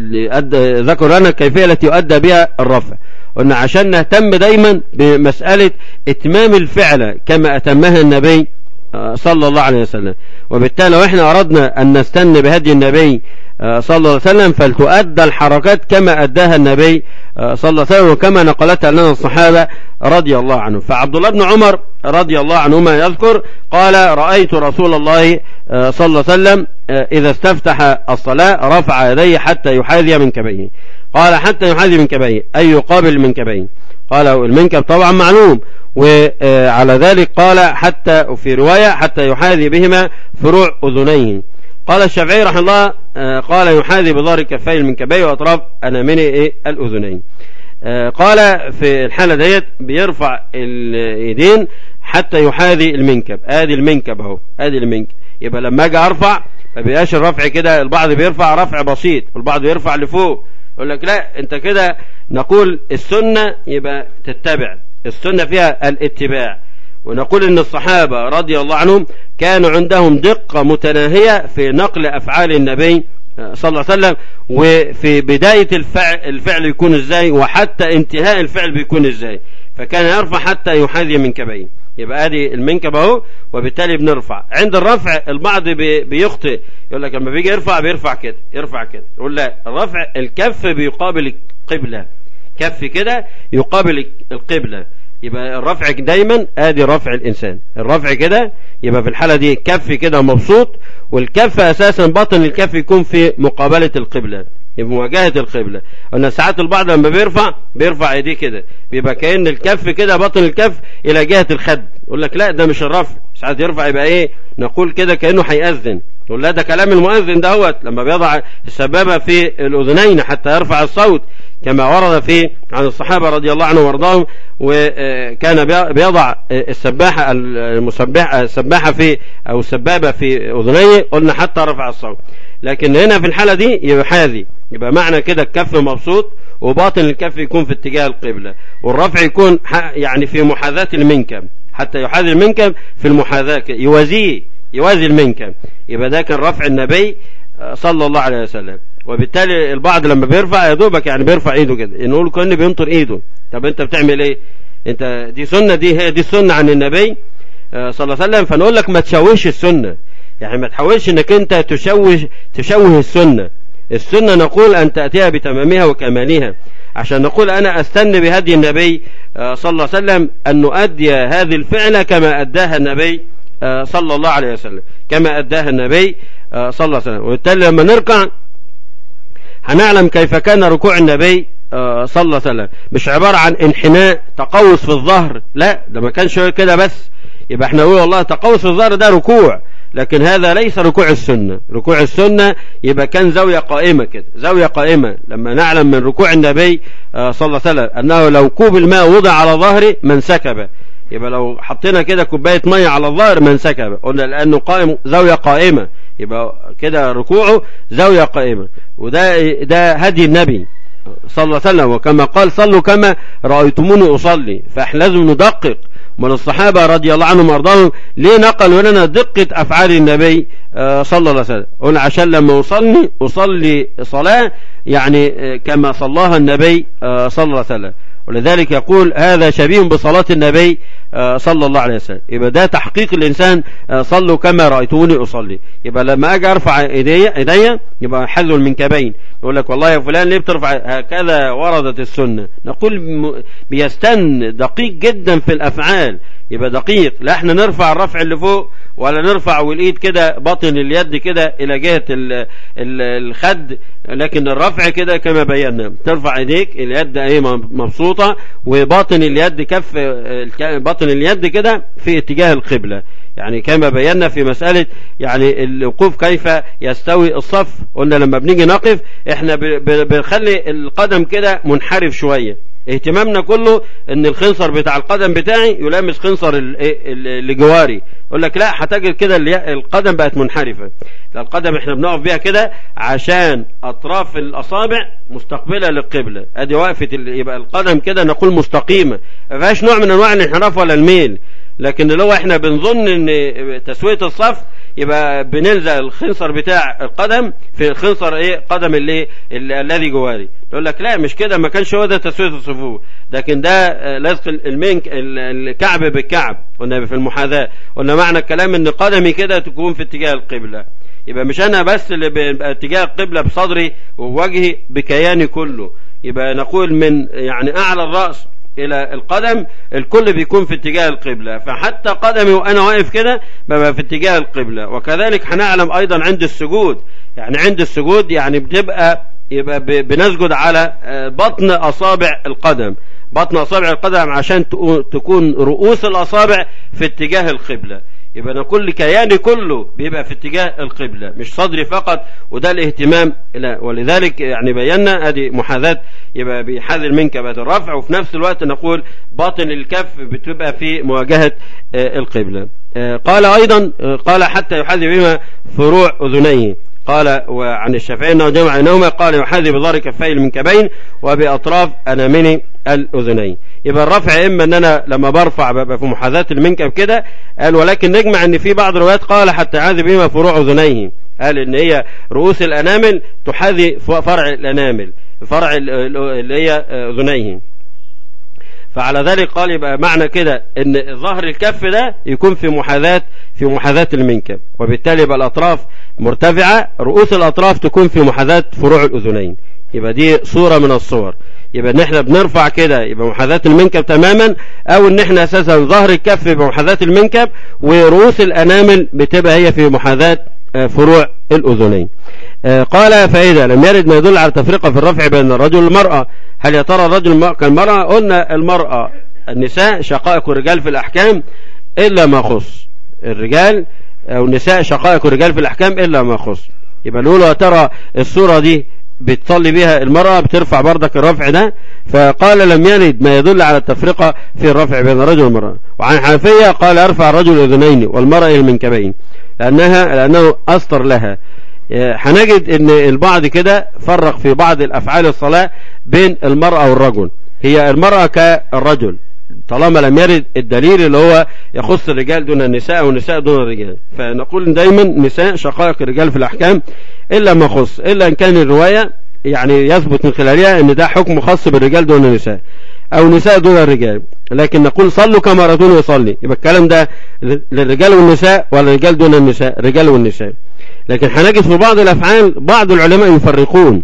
A: ذكر لنا الكيفية التي يؤدى بها الرفع. قلنا عشان نهتم دايما بمسألة إتمام الفعل كما أتمها النبي صلى الله عليه وسلم. وبالتالي لو احنا أردنا أن نستن بهدي النبي صلى الله عليه وسلم فلتؤدى الحركات كما أداها النبي صلى الله عليه وسلم وكما نقلتها لنا الصحابة رضي الله عنهم. فعبد الله بن عمر رضي الله عنهما يذكر قال رأيت رسول الله صلى الله عليه وسلم إذا استفتح الصلاة رفع يديه حتى يحاذي منكبيه. قال حتى يحاذي منكبيه أي يقابل منكبيه. قال المنكب طبعا معلوم، وعلى ذلك قال حتى في رواية حتى يحاذي بهما فروع أذنيه. قال الشافعي رحمه الله قال يحاذي بظهر كفيه المنكبين وأطراف أنامله الأذنين. قال في الحالة ديت بيرفع اليدين حتى يحاذي المنكب. ادي المنكب اهو، ادي المنكب. يبقى لما اجي ارفع ما بيبقاش الرفع كده، البعض بيرفع رفع بسيط والبعض بيرفع لفوق. يقول لك لا انت كده، نقول السنة يبقى تتبع، السنة فيها الاتباع. ونقول ان الصحابة رضي الله عنهم كانوا عندهم دقة متناهية في نقل افعال النبي صلى الله عليه وسلم، وفي بداية الفعل, الفعل يكون ازاي وحتى انتهاء الفعل بيكون ازاي. فكان يرفع حتى يحاذي منكبيه. يبقى ادي المنكب اهو، وبالتالي بنرفع. عند الرفع البعض بي بيخطئ، يقول لك لما بيجي يرفع بيرفع كده، يرفع كده. يقول لا، الرفع الكف بيقابل القبلة، كف كده يقابل القبلة. يبقى الرفع دايما ادي رفع الانسان، الرفع كده يبقى في الحالة دي كف كده مبسوط، والكف اساسا بطن الكف يكون في مقابلة القبلة، في مواجهة القبلة. قلنا ساعات البعض لما بيرفع بيرفع ايديه كده، بيبقى كأن الكف كده بطن الكف الى جهة الخد. يقول لك لا ده مش الرفع. ساعات يرفع يبقى ايه، نقول كده كأنه هيأذن. يقول لا ده كلام المؤذن دوت لما بيضع السبابة في الأذنين حتى يرفع الصوت، كما ورد في عن الصحابة رضي الله عنهم وارضاهم. وكان بيضع السباحة المسبحة السباحة في أو السبابة في أذنيه، قلنا حتى رفع الصوت. لكن هنا في الحالة دي يحاذي، يبقى معنى كده الكف مبسوط وباطن الكف يكون في اتجاه القبلة، والرفع يكون يعني في محاذاة المنكب، حتى يحاذي المنكب في المحاذاة يوازيه، يوازي المنكب. يبقى ده كان رفع النبي صلى الله عليه وسلم. وبالتالي البعض لما بيرفع يا دوبك يعني بيرفع ايده كده، نقول كأنه بينطر ايده. طب انت بتعمل ايه؟ انت دي سنة، دي هي دي السنة عن النبي صلى الله عليه وسلم. فنقول لك ما تشوهش السنة، يعني ما تحاولش انك انت تشوه تشوه السنة. السنة نقول ان تأتيها بتمامها وكمالها، عشان نقول انا استن بهدي النبي صلى الله عليه وسلم ان نؤدي هذه الفعلة كما اداها النبي صلى الله عليه وسلم، كما اداها النبي صلى الله عليه وسلم. وبالتالي لما نركع هنعلم كيف كان ركوع النبي صلى الله عليه وسلم، مش عبارة عن انحناء تقوس في الظهر، لا ده ما كانش كده بس. يبقى احنا نقول والله تقوس في الظهر ده ركوع، لكن هذا ليس ركوع السنة. ركوع السنة يبقى كان زاوية قائمة كده، زاوية قائمة. لما نعلم من ركوع النبي صلى الله عليه وسلم أنه لو كوب الماء وضع على ظهره ما انسكب، يبقى لو حطينا كده كوباية مية على الظهر ما انسكب، قلنا لأنه قائم زاوية قائمة، يبقى كده ركوعه زاوية قائمة. وده ده هدي النبي صلى الله عليه وسلم، وكما قال صلوا كما رأيتموني أصلي. فإحنا لازم ندقق. من الصحابة رضي الله عنهم وارضاهم ليه نقلوا لنا دقة أفعال النبي صلى الله عليه وسلم؟ قلنا عشان لما أصلي أصلي صلاة يعني كما صلاها النبي صلى الله عليه وسلم. ولذلك يقول هذا شبيه بصلاة النبي صلى الله عليه وسلم. يبقى ده تحقيق الإنسان صلوا كما رأيتوني أصلي. يبقى لما أجي أرفع إيدي إيدي يبقى حذو المنكبين. يقول لك والله يا فلان ليه بترفع؟ هكذا وردت السنة. نقول بيستن دقيق جدا في الأفعال، يبقى دقيق. لا احنا نرفع الرفع اللي فوق ولا نرفع والإيد كده باطن اليد كده إلى جهة الخد، لكن الرفع كده كما بينا ترفع ايديك اليد ايه مبسوطة، وباطن اليد كف باطن اليد كده في اتجاه القبلة، يعني كما بينا في مسألة يعني الوقوف كيف يستوي الصف. قلنا لما بنيجي نقف احنا بنخلي القدم كده منحرف شوية، اهتمامنا كله ان الخنصر بتاع القدم بتاعي يلامس خنصر اللي جواري. يقول لك لا هتجد كده القدم بقت منحرفة. القدم احنا بنقف بيها كده عشان اطراف الاصابع مستقبلة للقبلة، ادي وقفة يبقى القدم كده نقول مستقيمة، ما فيهاش نوع من انواع الانحراف ولا الميل. لكن اللي هو احنا بنظن ان تسوية الصف يبقى بنلزق الخنصر بتاع القدم في الخنصر ايه قدم اللي الذي جواري. يقول لك لا مش كده، ما كانش هو ده تسوية الصفوف، لكن ده لزق المنك الكعب بالكعب. قلنا في المحاذاة قلنا معنى الكلام ان قدمي كده تكون في اتجاه القبلة. يبقى مش انا بس اللي بيبقى اتجاه القبلة بصدري ووجهي بكياني كله، يبقى نقول من يعني اعلى الرأس الى القدم الكل بيكون في اتجاه القبلة. فحتى قدمي وانا واقف كده ببقى في اتجاه القبلة. وكذلك هنعلم ايضا عند السجود، يعني عند السجود يعني بتبقى يبقى بنسجد على بطن اصابع القدم، بطن اصابع القدم عشان تكون رؤوس الاصابع في اتجاه القبلة. يبقى انا كل كياني كله بيبقى في اتجاه القبلة مش صدري فقط، وده الاهتمام. لا ولذلك يعني بينا ادي محاذاة، يبقى بيحاذي المنكبات الرفع، وفي نفس الوقت نقول باطن الكف بتبقى في مواجهة القبلة. قال ايضا قال حتى يحاذي بهما فروع اذنيه. قال وعن الشافعي انه جمع بينهما قال يحاذي بظهر كفيه المنكبين وباطراف انامل الاذنين. يبقى الرفع اما ان انا لما برفع ببقى في محاذاة المنكب كده، قال ولكن نجمع ان في بعض الروايات قال حتى يحاذي بهما فروع اذنيه، قال ان هي رؤوس الانامل تحاذي فرع الانامل فرع اللي هي اذنيه. فعلى ذلك قال يبقى معنى كده ان ظهر الكف ده يكون في محاذاة في محاذاة المنكب، وبالتالي يبقى الاطراف مرتفعة، رؤوس الاطراف تكون في محاذاة فروع الاذنين. يبقى دي صورة من الصور. يبقى ان احنا بنرفع كده يبقى محاذاة المنكب تماما، او ان احنا اساسا ظهر الكف بمحاذاة المنكب ورؤوس الانامل بتبقى هي في محاذاة فروع الاذنين. قال فإذا لم يرد ما يدل على تفرقة في الرفع بين الرجل والمرأة، هل يا ترى الرجل كالمرأة؟ قلنا المرأة النساء شقائق الرجال في الأحكام إلا ما خص، الرجال أو النساء شقائق الرجال في الأحكام إلا ما خص. يبقى نقول يا ترى الصورة دي بتصلي بها المرأة بترفع بردك الرفع ده؟ فقال لم يرد ما يدل على التفرقة في الرفع بين الرجل والمرأة. وعن حنفية قال يرفع الرجل الأذنين والمرأة المنكبين لأنها لأنه أسطر لها. هنجد ان البعض كده فرق في بعض الافعال الصلاة بين المرأة والرجل. هي المرأة كالرجل طالما لم يرد الدليل اللي هو يخص الرجال دون النساء والنساء دون الرجال، فنقول دايما نساء شقائق الرجال في الاحكام الا ما خص، الا ان كان الرواية يعني يثبت من خلالها ان ده حكم خاص بالرجال دون النساء او نساء دون الرجال. لكن نقول صلوا كما رأيتوني يصلي، يبقى الكلام ده للرجال والنساء ولا الرجال دون النساء؟ الرجال والنساء. لكن هنجد في بعض الأفعال بعض العلماء يفرقون،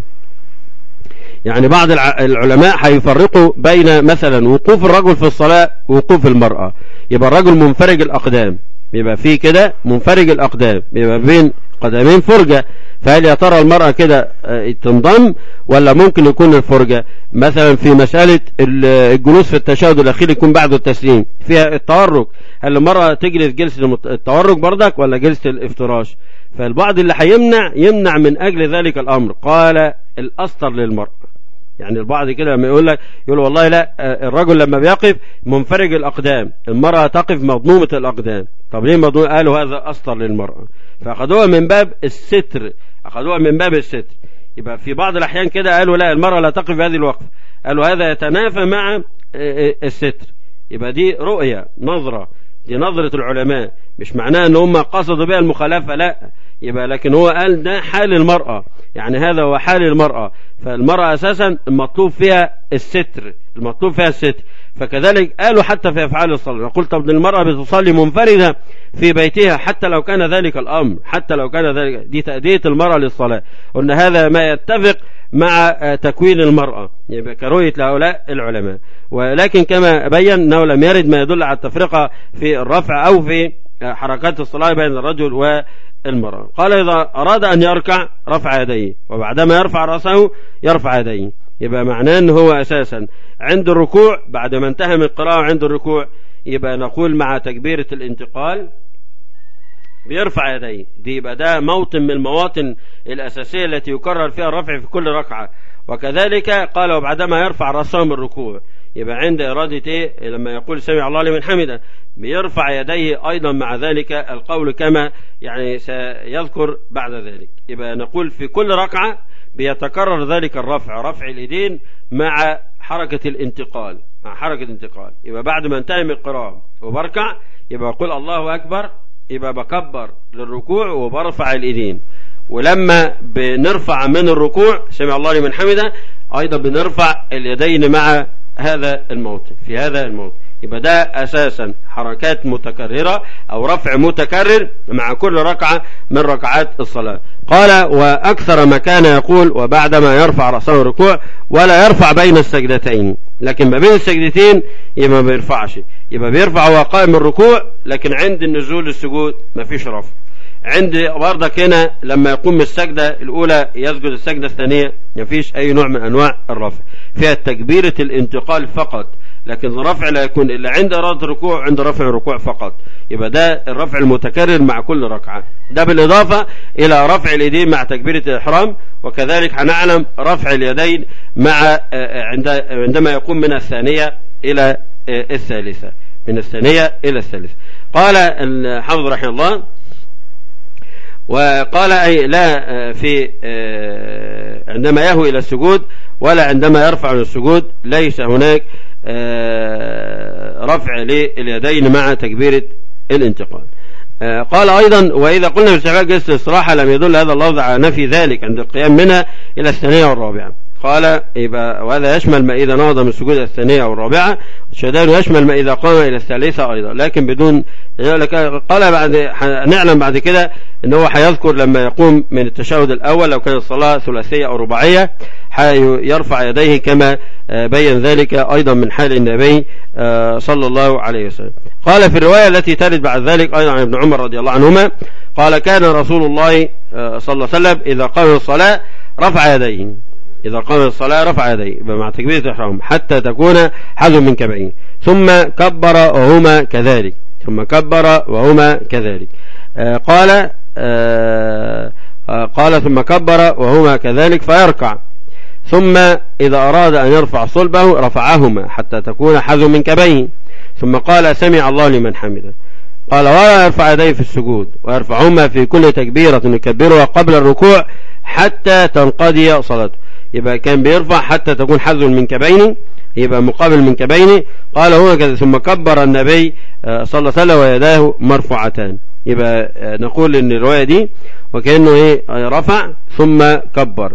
A: يعني بعض العلماء هيفرقوا بين مثلا وقوف الرجل في الصلاة ووقوف المرأة. يبقى الرجل منفرج الأقدام، يبقى فيه كده منفرج الأقدام، يبقى بين قدمين فرجة. فهل يا ترى المرأة كده تنضم ولا ممكن يكون الفرجة مثلا في مسألة الجلوس في التشهد الأخير يكون بعد التسليم فيها التورك، هل المرأة تجلس جلسة التورك بردك ولا جلسة الافتراش؟ فالبعض اللي هيمنع يمنع من أجل ذلك الأمر، قال الأسطر للمرأة. يعني البعض كده لما يقول لك يقول والله لا الرجل لما بيقف منفرج الأقدام، المرأة تقف مضمومة الأقدام. طب ليه مضمومة؟ قالوا هذا أسطر للمرأة، فأخذوها من باب الستر، أخذوها من باب الستر. يبقى في بعض الأحيان كده قالوا لا المرأة لا تقف هذه الوقفة، قالوا هذا يتنافى مع الستر. يبقى دي رؤية نظرة، دي نظرة العلماء، مش معناه ان هم قصدوا بها المخالفة، لا، يبقى لكن هو قال ده حال المرأة، يعني هذا هو حال المرأة. فالمرأة أساسا المطلوب فيها الستر، المطلوب فيها الستر. فكذلك قالوا حتى في أفعال الصلاة، نقول طب المرأة بتصلي منفردة في بيتها حتى لو كان ذلك الأمر، حتى لو كان ذلك، دي تأدية المرأة للصلاة. قلنا هذا ما يتفق مع تكوين المرأة، يبقى كرؤية لهؤلاء العلماء. ولكن كما بين أنه لم يرد ما يدل على التفرقة في الرفع أو في حركات الصلاة بين الرجل والمرأة. قال إذا أراد أن يركع رفع يديه، وبعدما يرفع رأسه يرفع يديه. يبقى معناه أنه هو أساسا عند الركوع، بعد ما انتهى من القراءة عند الركوع، يبقى نقول مع تكبيرة الانتقال بيرفع يديه. دي يبقى ده موطن من المواطن الأساسية التي يكرر فيها الرفع في كل ركعة. وكذلك قال وبعدما يرفع رأسه من الركوع، يبقى عند إرادة إيه؟ لما يقول سمع الله لمن حمده بيرفع يديه أيضا مع ذلك القول كما يعني سيذكر بعد ذلك. يبقى نقول في كل ركعة بيتكرر ذلك الرفع، رفع اليدين مع حركة الانتقال، مع حركة الانتقال. يبقى بعد ما انتهي من القراءة وبركع يبقى أقول الله أكبر، يبقى بكبر للركوع وبرفع اليدين. ولما بنرفع من الركوع سمع الله لمن حمده أيضا بنرفع اليدين مع هذا الموطن، في هذا الموطن. يبقى ده أساسا حركات متكررة أو رفع متكرر مع كل ركعة من ركعات الصلاة. قال وأكثر ما كان يقول وبعدما يرفع رأسه الركوع ولا يرفع بين السجدتين، لكن ما بين السجدتين يبقى ما بيرفعش، يبقى بيرفع وهو قائم الركوع، لكن عند النزول للسجود ما فيش رفع. عند برضك هنا لما يقوم من السجدة الأولى يسجد السجدة الثانية ما فيش أي نوع من أنواع الرفع، فيها تكبيرة الانتقال فقط، لكن الرفع لا يكون إلا عند إرادة الركوع، عند رفع الركوع فقط. يبقى ده الرفع المتكرر مع كل ركعة، ده بالإضافة إلى رفع اليدين مع تكبيرة الإحرام. وكذلك هنعلم رفع اليدين مع عندما يقوم من الثانية إلى الثالثة، من الثانية إلى الثالثة. قال الحافظ رحمه الله وقال أي لا في عندما يهوي إلى السجود ولا عندما يرفع للسجود ليس هناك رفع لليدين مع تكبيرة الانتقال. قال أيضا وإذا قلنا باستحباب جلسة الاستراحة لم يدل هذا اللفظ على نفي ذلك عند القيام منها إلى الثانية والرابعة. قال يبقى وهذا يشمل ما إذا نهض من السجود الثانية والرابعة، والشهدان يشمل ما إذا قام إلى الثالثة أيضا، لكن بدون. قال بعد نعلم بعد كده إن هو هيذكر لما يقوم من التشهد الأول لو كانت الصلاة ثلاثية أو رباعية يرفع يديه كما بين ذلك أيضا من حال النبي صلى الله عليه وسلم. قال في الرواية التي ترد بعد ذلك أيضا عن ابن عمر رضي الله عنهما قال كان رسول الله صلى الله عليه وسلم إذا قام الصلاة رفع يديه، إذا قام الصلاة رفع يديه مع تكبيرة الإحرام حتى تكون حذو من كبعين، ثم كبر وهما كذلك، ثم كبر وهما كذلك. آه قال آه قال ثم كبر وهما كذلك فيركع، ثم إذا أراد أن يرفع صلبه رفعهما حتى تكون حذو من كبعين، ثم قال سمع الله لمن حمده. قال ولا يرفع يديه في السجود ويرفعهما في كل تكبيرة يكبرها قبل الركوع حتى تنقضي صلاته. يبقى كان بيرفع حتى تكون حذو من كبين، يبقى مقابل من كبين. قال هو كذا ثم كبر النبي صلى الله عليه وسلم ويداه مرفوعتان. يبقى نقول ان الرواية دي وكأنه ايه رفع ثم كبر،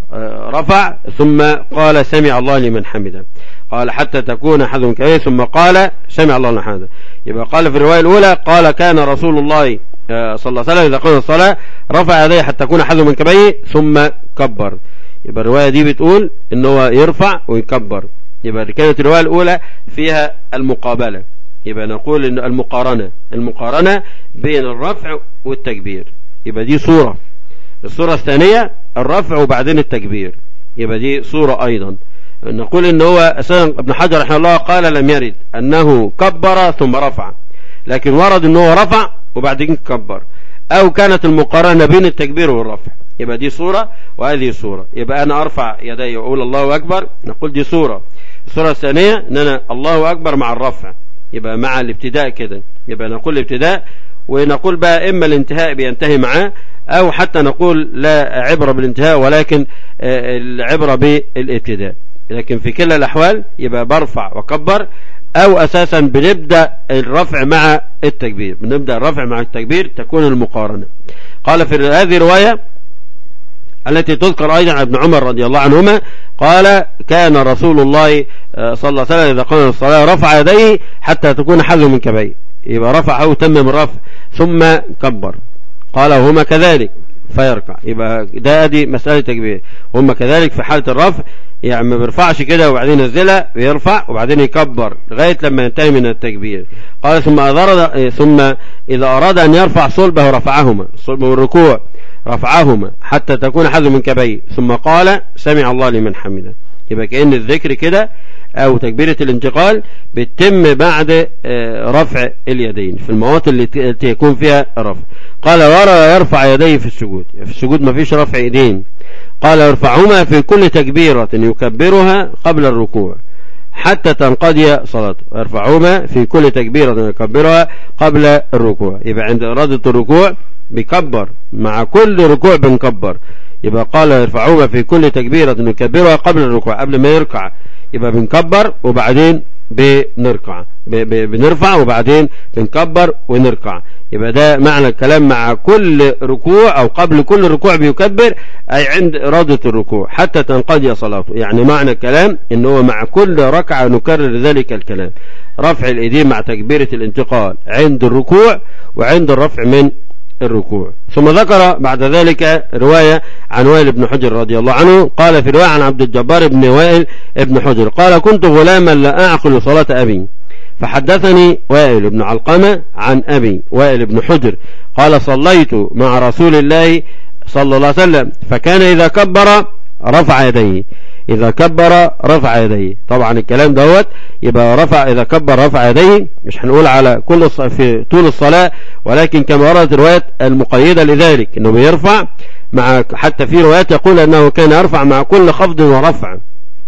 A: رفع ثم قال سمع الله لمن حمده، قال حتى تكون حذو من كبين ثم قال سمع الله لمن حمده. يبقى قال في الرواية الأولى قال كان رسول الله صلى الله عليه وسلم إذا قام الصلاة رفع يديه حتى تكون حذو من كبين ثم كبر. يبقى الرواية دي بتقول ان هو يرفع ويكبر. يبقى كانت الرواية الأولى فيها المقابلة، يبقى نقول ان المقارنة المقارنة بين الرفع والتكبير، يبقى دي صورة. الصورة الثانية الرفع وبعدين التكبير، يبقى دي صورة أيضا. نقول ان هو أساسا ابن حجر رحمه الله قال لم يرد أنه كبر ثم رفع، لكن ورد ان هو رفع وبعدين كبر، أو كانت المقارنة بين التكبير والرفع. يبقى دي صورة وهذه صورة. يبقى أنا أرفع يدي وأقول الله أكبر، نقول دي صورة. الصورة الثانية أن أنا الله أكبر مع الرفع، يبقى مع الابتداء كده، يبقى نقول الابتداء ونقول بقى إما الانتهاء بينتهي معاه أو حتى نقول لا عبرة بالانتهاء ولكن العبرة بالابتداء. لكن في كلا الأحوال يبقى برفع وكبر، أو أساسا بنبدأ الرفع مع التكبير، بنبدأ الرفع مع التكبير تكون المقارنة. قال في هذه رواية التي تذكر أيضا عن ابن عمر رضي الله عنهما قال كان رسول الله صلى الله عليه وسلم إذا قام الصلاة رفع يديه حتى تكون حذو من كبيه، يبقى رفع أو تمم الرفع ثم كبر. قال وهما كذلك فيركع، يبقى ده دي مسألة تكبير. وهم كذلك في حالة الرفع، يعني ما بيرفعش كده وبعدين ينزلها، بيرفع وبعدين يكبر لغاية لما ينتهي من التكبير. قال ثم أراد ثم إذا أراد أن يرفع صلبه رفعهما، الصلب والركوع رفعهما حتى تكون حذو من كبيه، ثم قال سمع الله لمن حمده. يبقى كأن الذكر كده أو تكبيرة الانتقال بتتم بعد رفع اليدين في المواطن التي يكون فيها رفع. قال ورى يرفع يديه في السجود، في السجود ما فيش رفع يدين. قال يرفعهما في كل تكبيرة يكبرها قبل الركوع حتى تنقضي صلاته، يرفعهما في كل تكبيرة يكبرها قبل الركوع. يبقى عند إرادة الركوع بيكبر، مع كل ركوع بنكبر. يبقى قال يرفعهما في كل تكبيرة يكبرها قبل الركوع، قبل ما يركع يبقى بنكبر وبعدين بنركع، بنرفع وبعدين بنكبر ونركع. يبقى ده معنى الكلام، مع كل ركوع أو قبل كل ركوع بيكبر، أي عند إرادة الركوع حتى تنقضي صلاته. يعني معنى الكلام إن هو مع كل ركعة نكرر ذلك الكلام، رفع الإيدين مع تكبيرة الانتقال عند الركوع وعند الرفع من الركوع. ثم ذكر بعد ذلك رواية عن وائل بن حجر رضي الله عنه قال في رواية عن عبد الجبار بن وائل بن حجر قال كنت غلاما لا أعقل صلاة أبي، فحدثني وائل بن علقمة عن أبي وائل بن حجر قال صليت مع رسول الله صلى الله عليه وسلم فكان إذا كبر رفع يديه، إذا كبر رفع يديه. طبعا الكلام دوت يبقى رفع إذا كبر رفع يديه، مش هنقول على كل في طول الصلاة، ولكن كما وردت الروايات المقيدة لذلك انه بيرفع مع، حتى في روايات يقول انه كان يرفع مع كل خفض ورفع،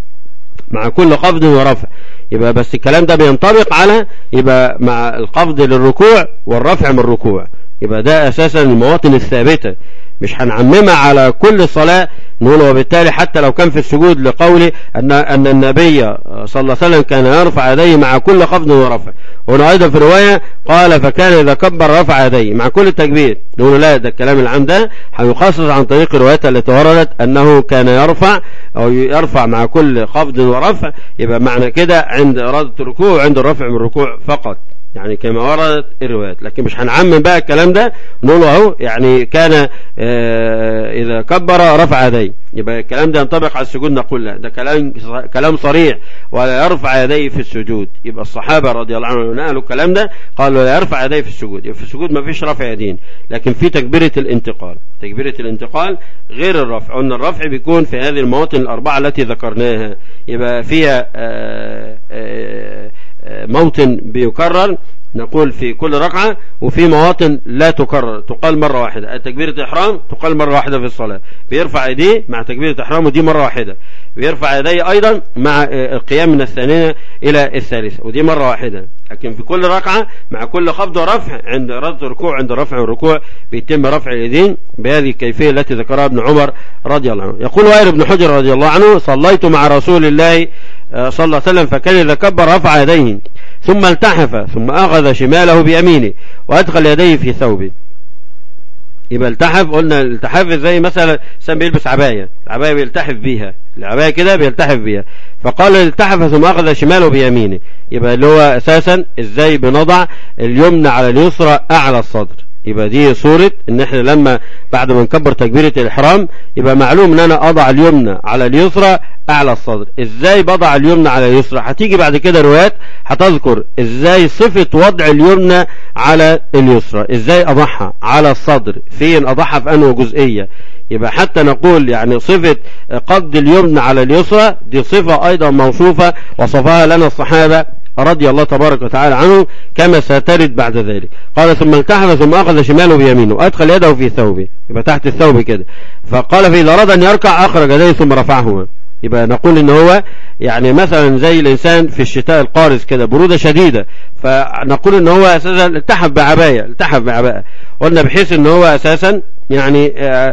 A: مع كل خفض ورفع. يبقى بس الكلام ده بينطبق على يبقى مع الخفض للركوع والرفع من الركوع. يبقى ده اساسا المواطن الثابتة، مش هنعممها على كل صلاة نقول. وبالتالي حتى لو كان في السجود لقول أن أن النبي صلى الله عليه وسلم كان يرفع يديه مع كل خفض ورفع. هنا أيضا في رواية قال فكان إذا كبر رفع يديه مع كل تكبير، نقول لا، ده الكلام العام ده هيخصص عن طريق الروايات التي وردت أنه كان يرفع أو يرفع مع كل خفض ورفع. يبقى معنى كده عند إرادة الركوع وعند الرفع من الركوع فقط، يعني كما وردت الروايات. لكن مش هنعمم بقى الكلام ده نقول اهو يعني كان اذا كبر رفع يديه، يبقى الكلام ده ينطبق على السجود. نقول لا، ده كلام كلام صريح، ولا يرفع يديه في السجود. يبقى الصحابه رضي الله عنهم نقلوا الكلام ده، قالوا لا يرفع يديه في السجود. يبقى في السجود ما فيش رفع يدين، لكن في تكبيره الانتقال. تكبيره الانتقال غير الرفع، قلنا الرفع بيكون في هذه المواطن الاربعه التي ذكرناها، يبقى فيها آآ آآ موطن بيكرر نقول في كل ركعة، وفي مواطن لا تكرر تقال مرة واحدة. تكبيرة الإحرام تقال مرة واحدة في الصلاة، بيرفع يديه مع تكبيرة الإحرام ودي مرة واحدة، بيرفع يديه أيضا مع القيام من الثانية إلى الثالثة ودي مرة واحدة. لكن في كل ركعة مع كل خفض ورفع عند إرادة الركوع عند رفع الركوع بيتم رفع اليدين بهذه الكيفية التي ذكرها ابن عمر رضي الله عنه. يقول وائل بن حجر رضي الله عنه صليت مع رسول الله صلى الله عليه وسلم فكان إذا كبر رفع يديه ثم التحف ثم أخذ شماله بيمينه وأدخل يديه في ثوبه. يبقى التحف قلنا التحف زي مثلا سام بيلبس عباية، العباية بيلتحف بيها، العباية كده بيلتحف بيها، فقال التحف ثم أخذ شماله بيمينه. يبقى اللي هو أساسا إزاي بنضع اليمنى على اليسرى أعلى الصدر. يبقى دي صورة ان احنا لما بعد ما نكبر تكبيرة الإحرام يبقى معلوم ان انا اضع اليمنى على اليسرى اعلى الصدر. ازاي بضع اليمنى على اليسرى؟ هتيجي بعد كده روايات هتذكر ازاي صفة وضع اليمنى على اليسرى، ازاي اضعها على الصدر، فين اضعها في انه جزئية. يبقى حتى نقول يعني صفة قبض اليمنى على اليسرى دي صفة ايضا موصوفة وصفها لنا الصحابة رضي الله تبارك وتعالى عنه كما سترد بعد ذلك. قال ثم التحف ثم أخذ شماله بيمينه وأدخل يده في ثوبه، يبقى تحت الثوب كده. فقال فإذا أراد أن يركع أخرج يديه ثم رفعهما. يبقى نقول إن هو يعني مثلا زي الإنسان في الشتاء القارس كده برودة شديدة، فنقول إن هو أساسا التحف بعباية، التحف بعباءة، قلنا بحيث إن هو أساسا يعني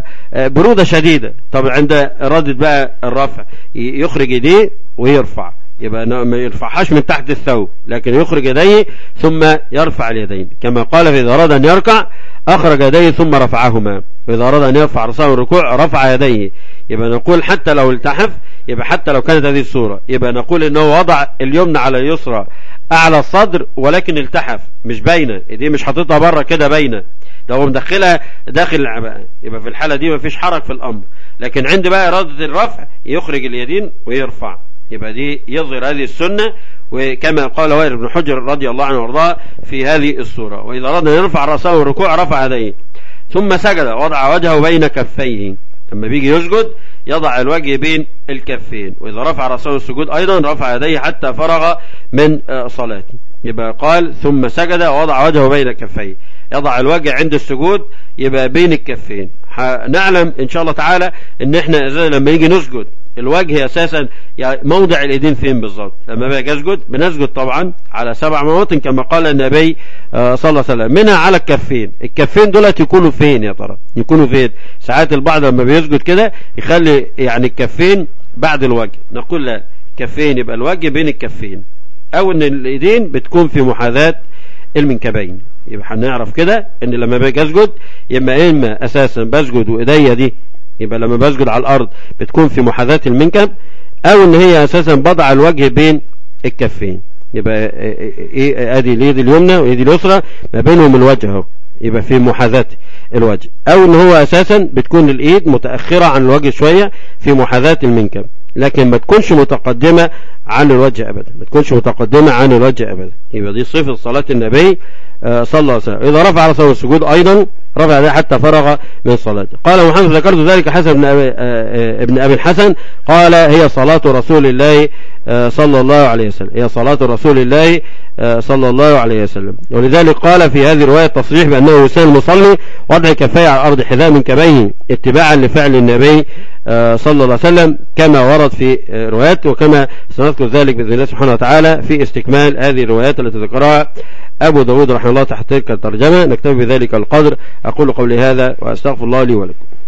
A: برودة شديدة. طب عند إرادة بقى الرفع يخرج يديه ويرفع، يبقى ما يرفعهاش من تحت الثوب، لكن يخرج يديه ثم يرفع اليدين، كما قال في إذا أراد أن يركع أخرج يديه ثم رفعهما، وإذا أراد أن يرفع رأسه الركوع رفع يديه. يبقى نقول حتى لو التحف، يبقى حتى لو كانت هذه الصورة، يبقى نقول إنه وضع اليمنى على اليسرى أعلى الصدر ولكن التحف مش باينة، دي مش حاططها بره كده باينة، ده هو مدخلها داخل العباءة، يبقى في الحالة دي مفيش حرج في الأمر. لكن عند بقى إرادة الرفع يخرج اليدين ويرفع، يبقى دي يظهر هذه السنة، وكما قال وائل بن حجر رضي الله عنه وارضاه في هذه الصورة: وإذا أراد أن يرفع رأسه الركوع رفع يديه ثم سجد وضع وجهه بين كفيه. لما بيجي يسجد يضع الوجه بين الكفين، وإذا رفع رأسه السجود أيضا رفع يديه حتى فرغ من صلاته. يبقى قال ثم سجد ووضع وجهه بين كفيه، يضع الوجه عند السجود يبقى بين الكفين. نعلم إن شاء الله تعالى إن إحنا لما يجي نسجد الوجه أساسا يعني موضع اليدين فين بالظبط. لما باجي أسجد بنسجد طبعا على سبع مواطن كما قال النبي صلى الله عليه وسلم، منها على الكفين. الكفين دولت يكونوا فين يا ترى؟ يكونوا فين؟ ساعات البعض لما بيسجد كده يخلي يعني الكفين بعد الوجه، نقول لا، كفين يبقى الوجه بين الكفين، أو إن اليدين بتكون في محاذاة المنكبين. يبقى هنعرف كده إن لما باجي أسجد يبقى إما أساسا بسجد وإيديا دي، يبقى لما بسجد على الأرض بتكون في محاذاة المنكب، أو إن هي أساسا بضع الوجه بين الكفين. يبقى إيه؟ أدي اليد اليمنى واليد اليسرى ما بينهم الوجه اهو، يبقى في محاذاة الوجه، أو إن هو أساسا بتكون الإيد متأخرة عن الوجه شوية في محاذاة المنكب، لكن ما تكونش متقدمة عن الوجه أبدا، ما تكونش متقدمة عن الوجه أبدا. يبقى دي صفة صلاة النبي صلى الله عليه وسلم. إذا رفع رأسه السجود أيضا رفع يديه حتى فرغ من صلاته. قال محمد: ذكرت ذلك حسن بن أبي, ابن أبي الحسن قال: هي صلاة رسول الله صلى الله عليه وسلم، هي صلاة رسول الله صلى الله عليه وسلم. ولذلك قال في هذه الرواية تصريح بأنه يسن المصلي وضع كفيه على الأرض حذاء منكبيه اتباعا لفعل النبي صلى الله عليه وسلم كما ورد في روايات، وكما سنذكر ذلك بإذن الله سبحانه وتعالى في استكمال هذه الروايات التي ذكرها أبو داود رحمه الله تحت تلك الترجمة. نكتفي بذلك القدر. أقول قولي هذا وأستغفر الله لي ولكم.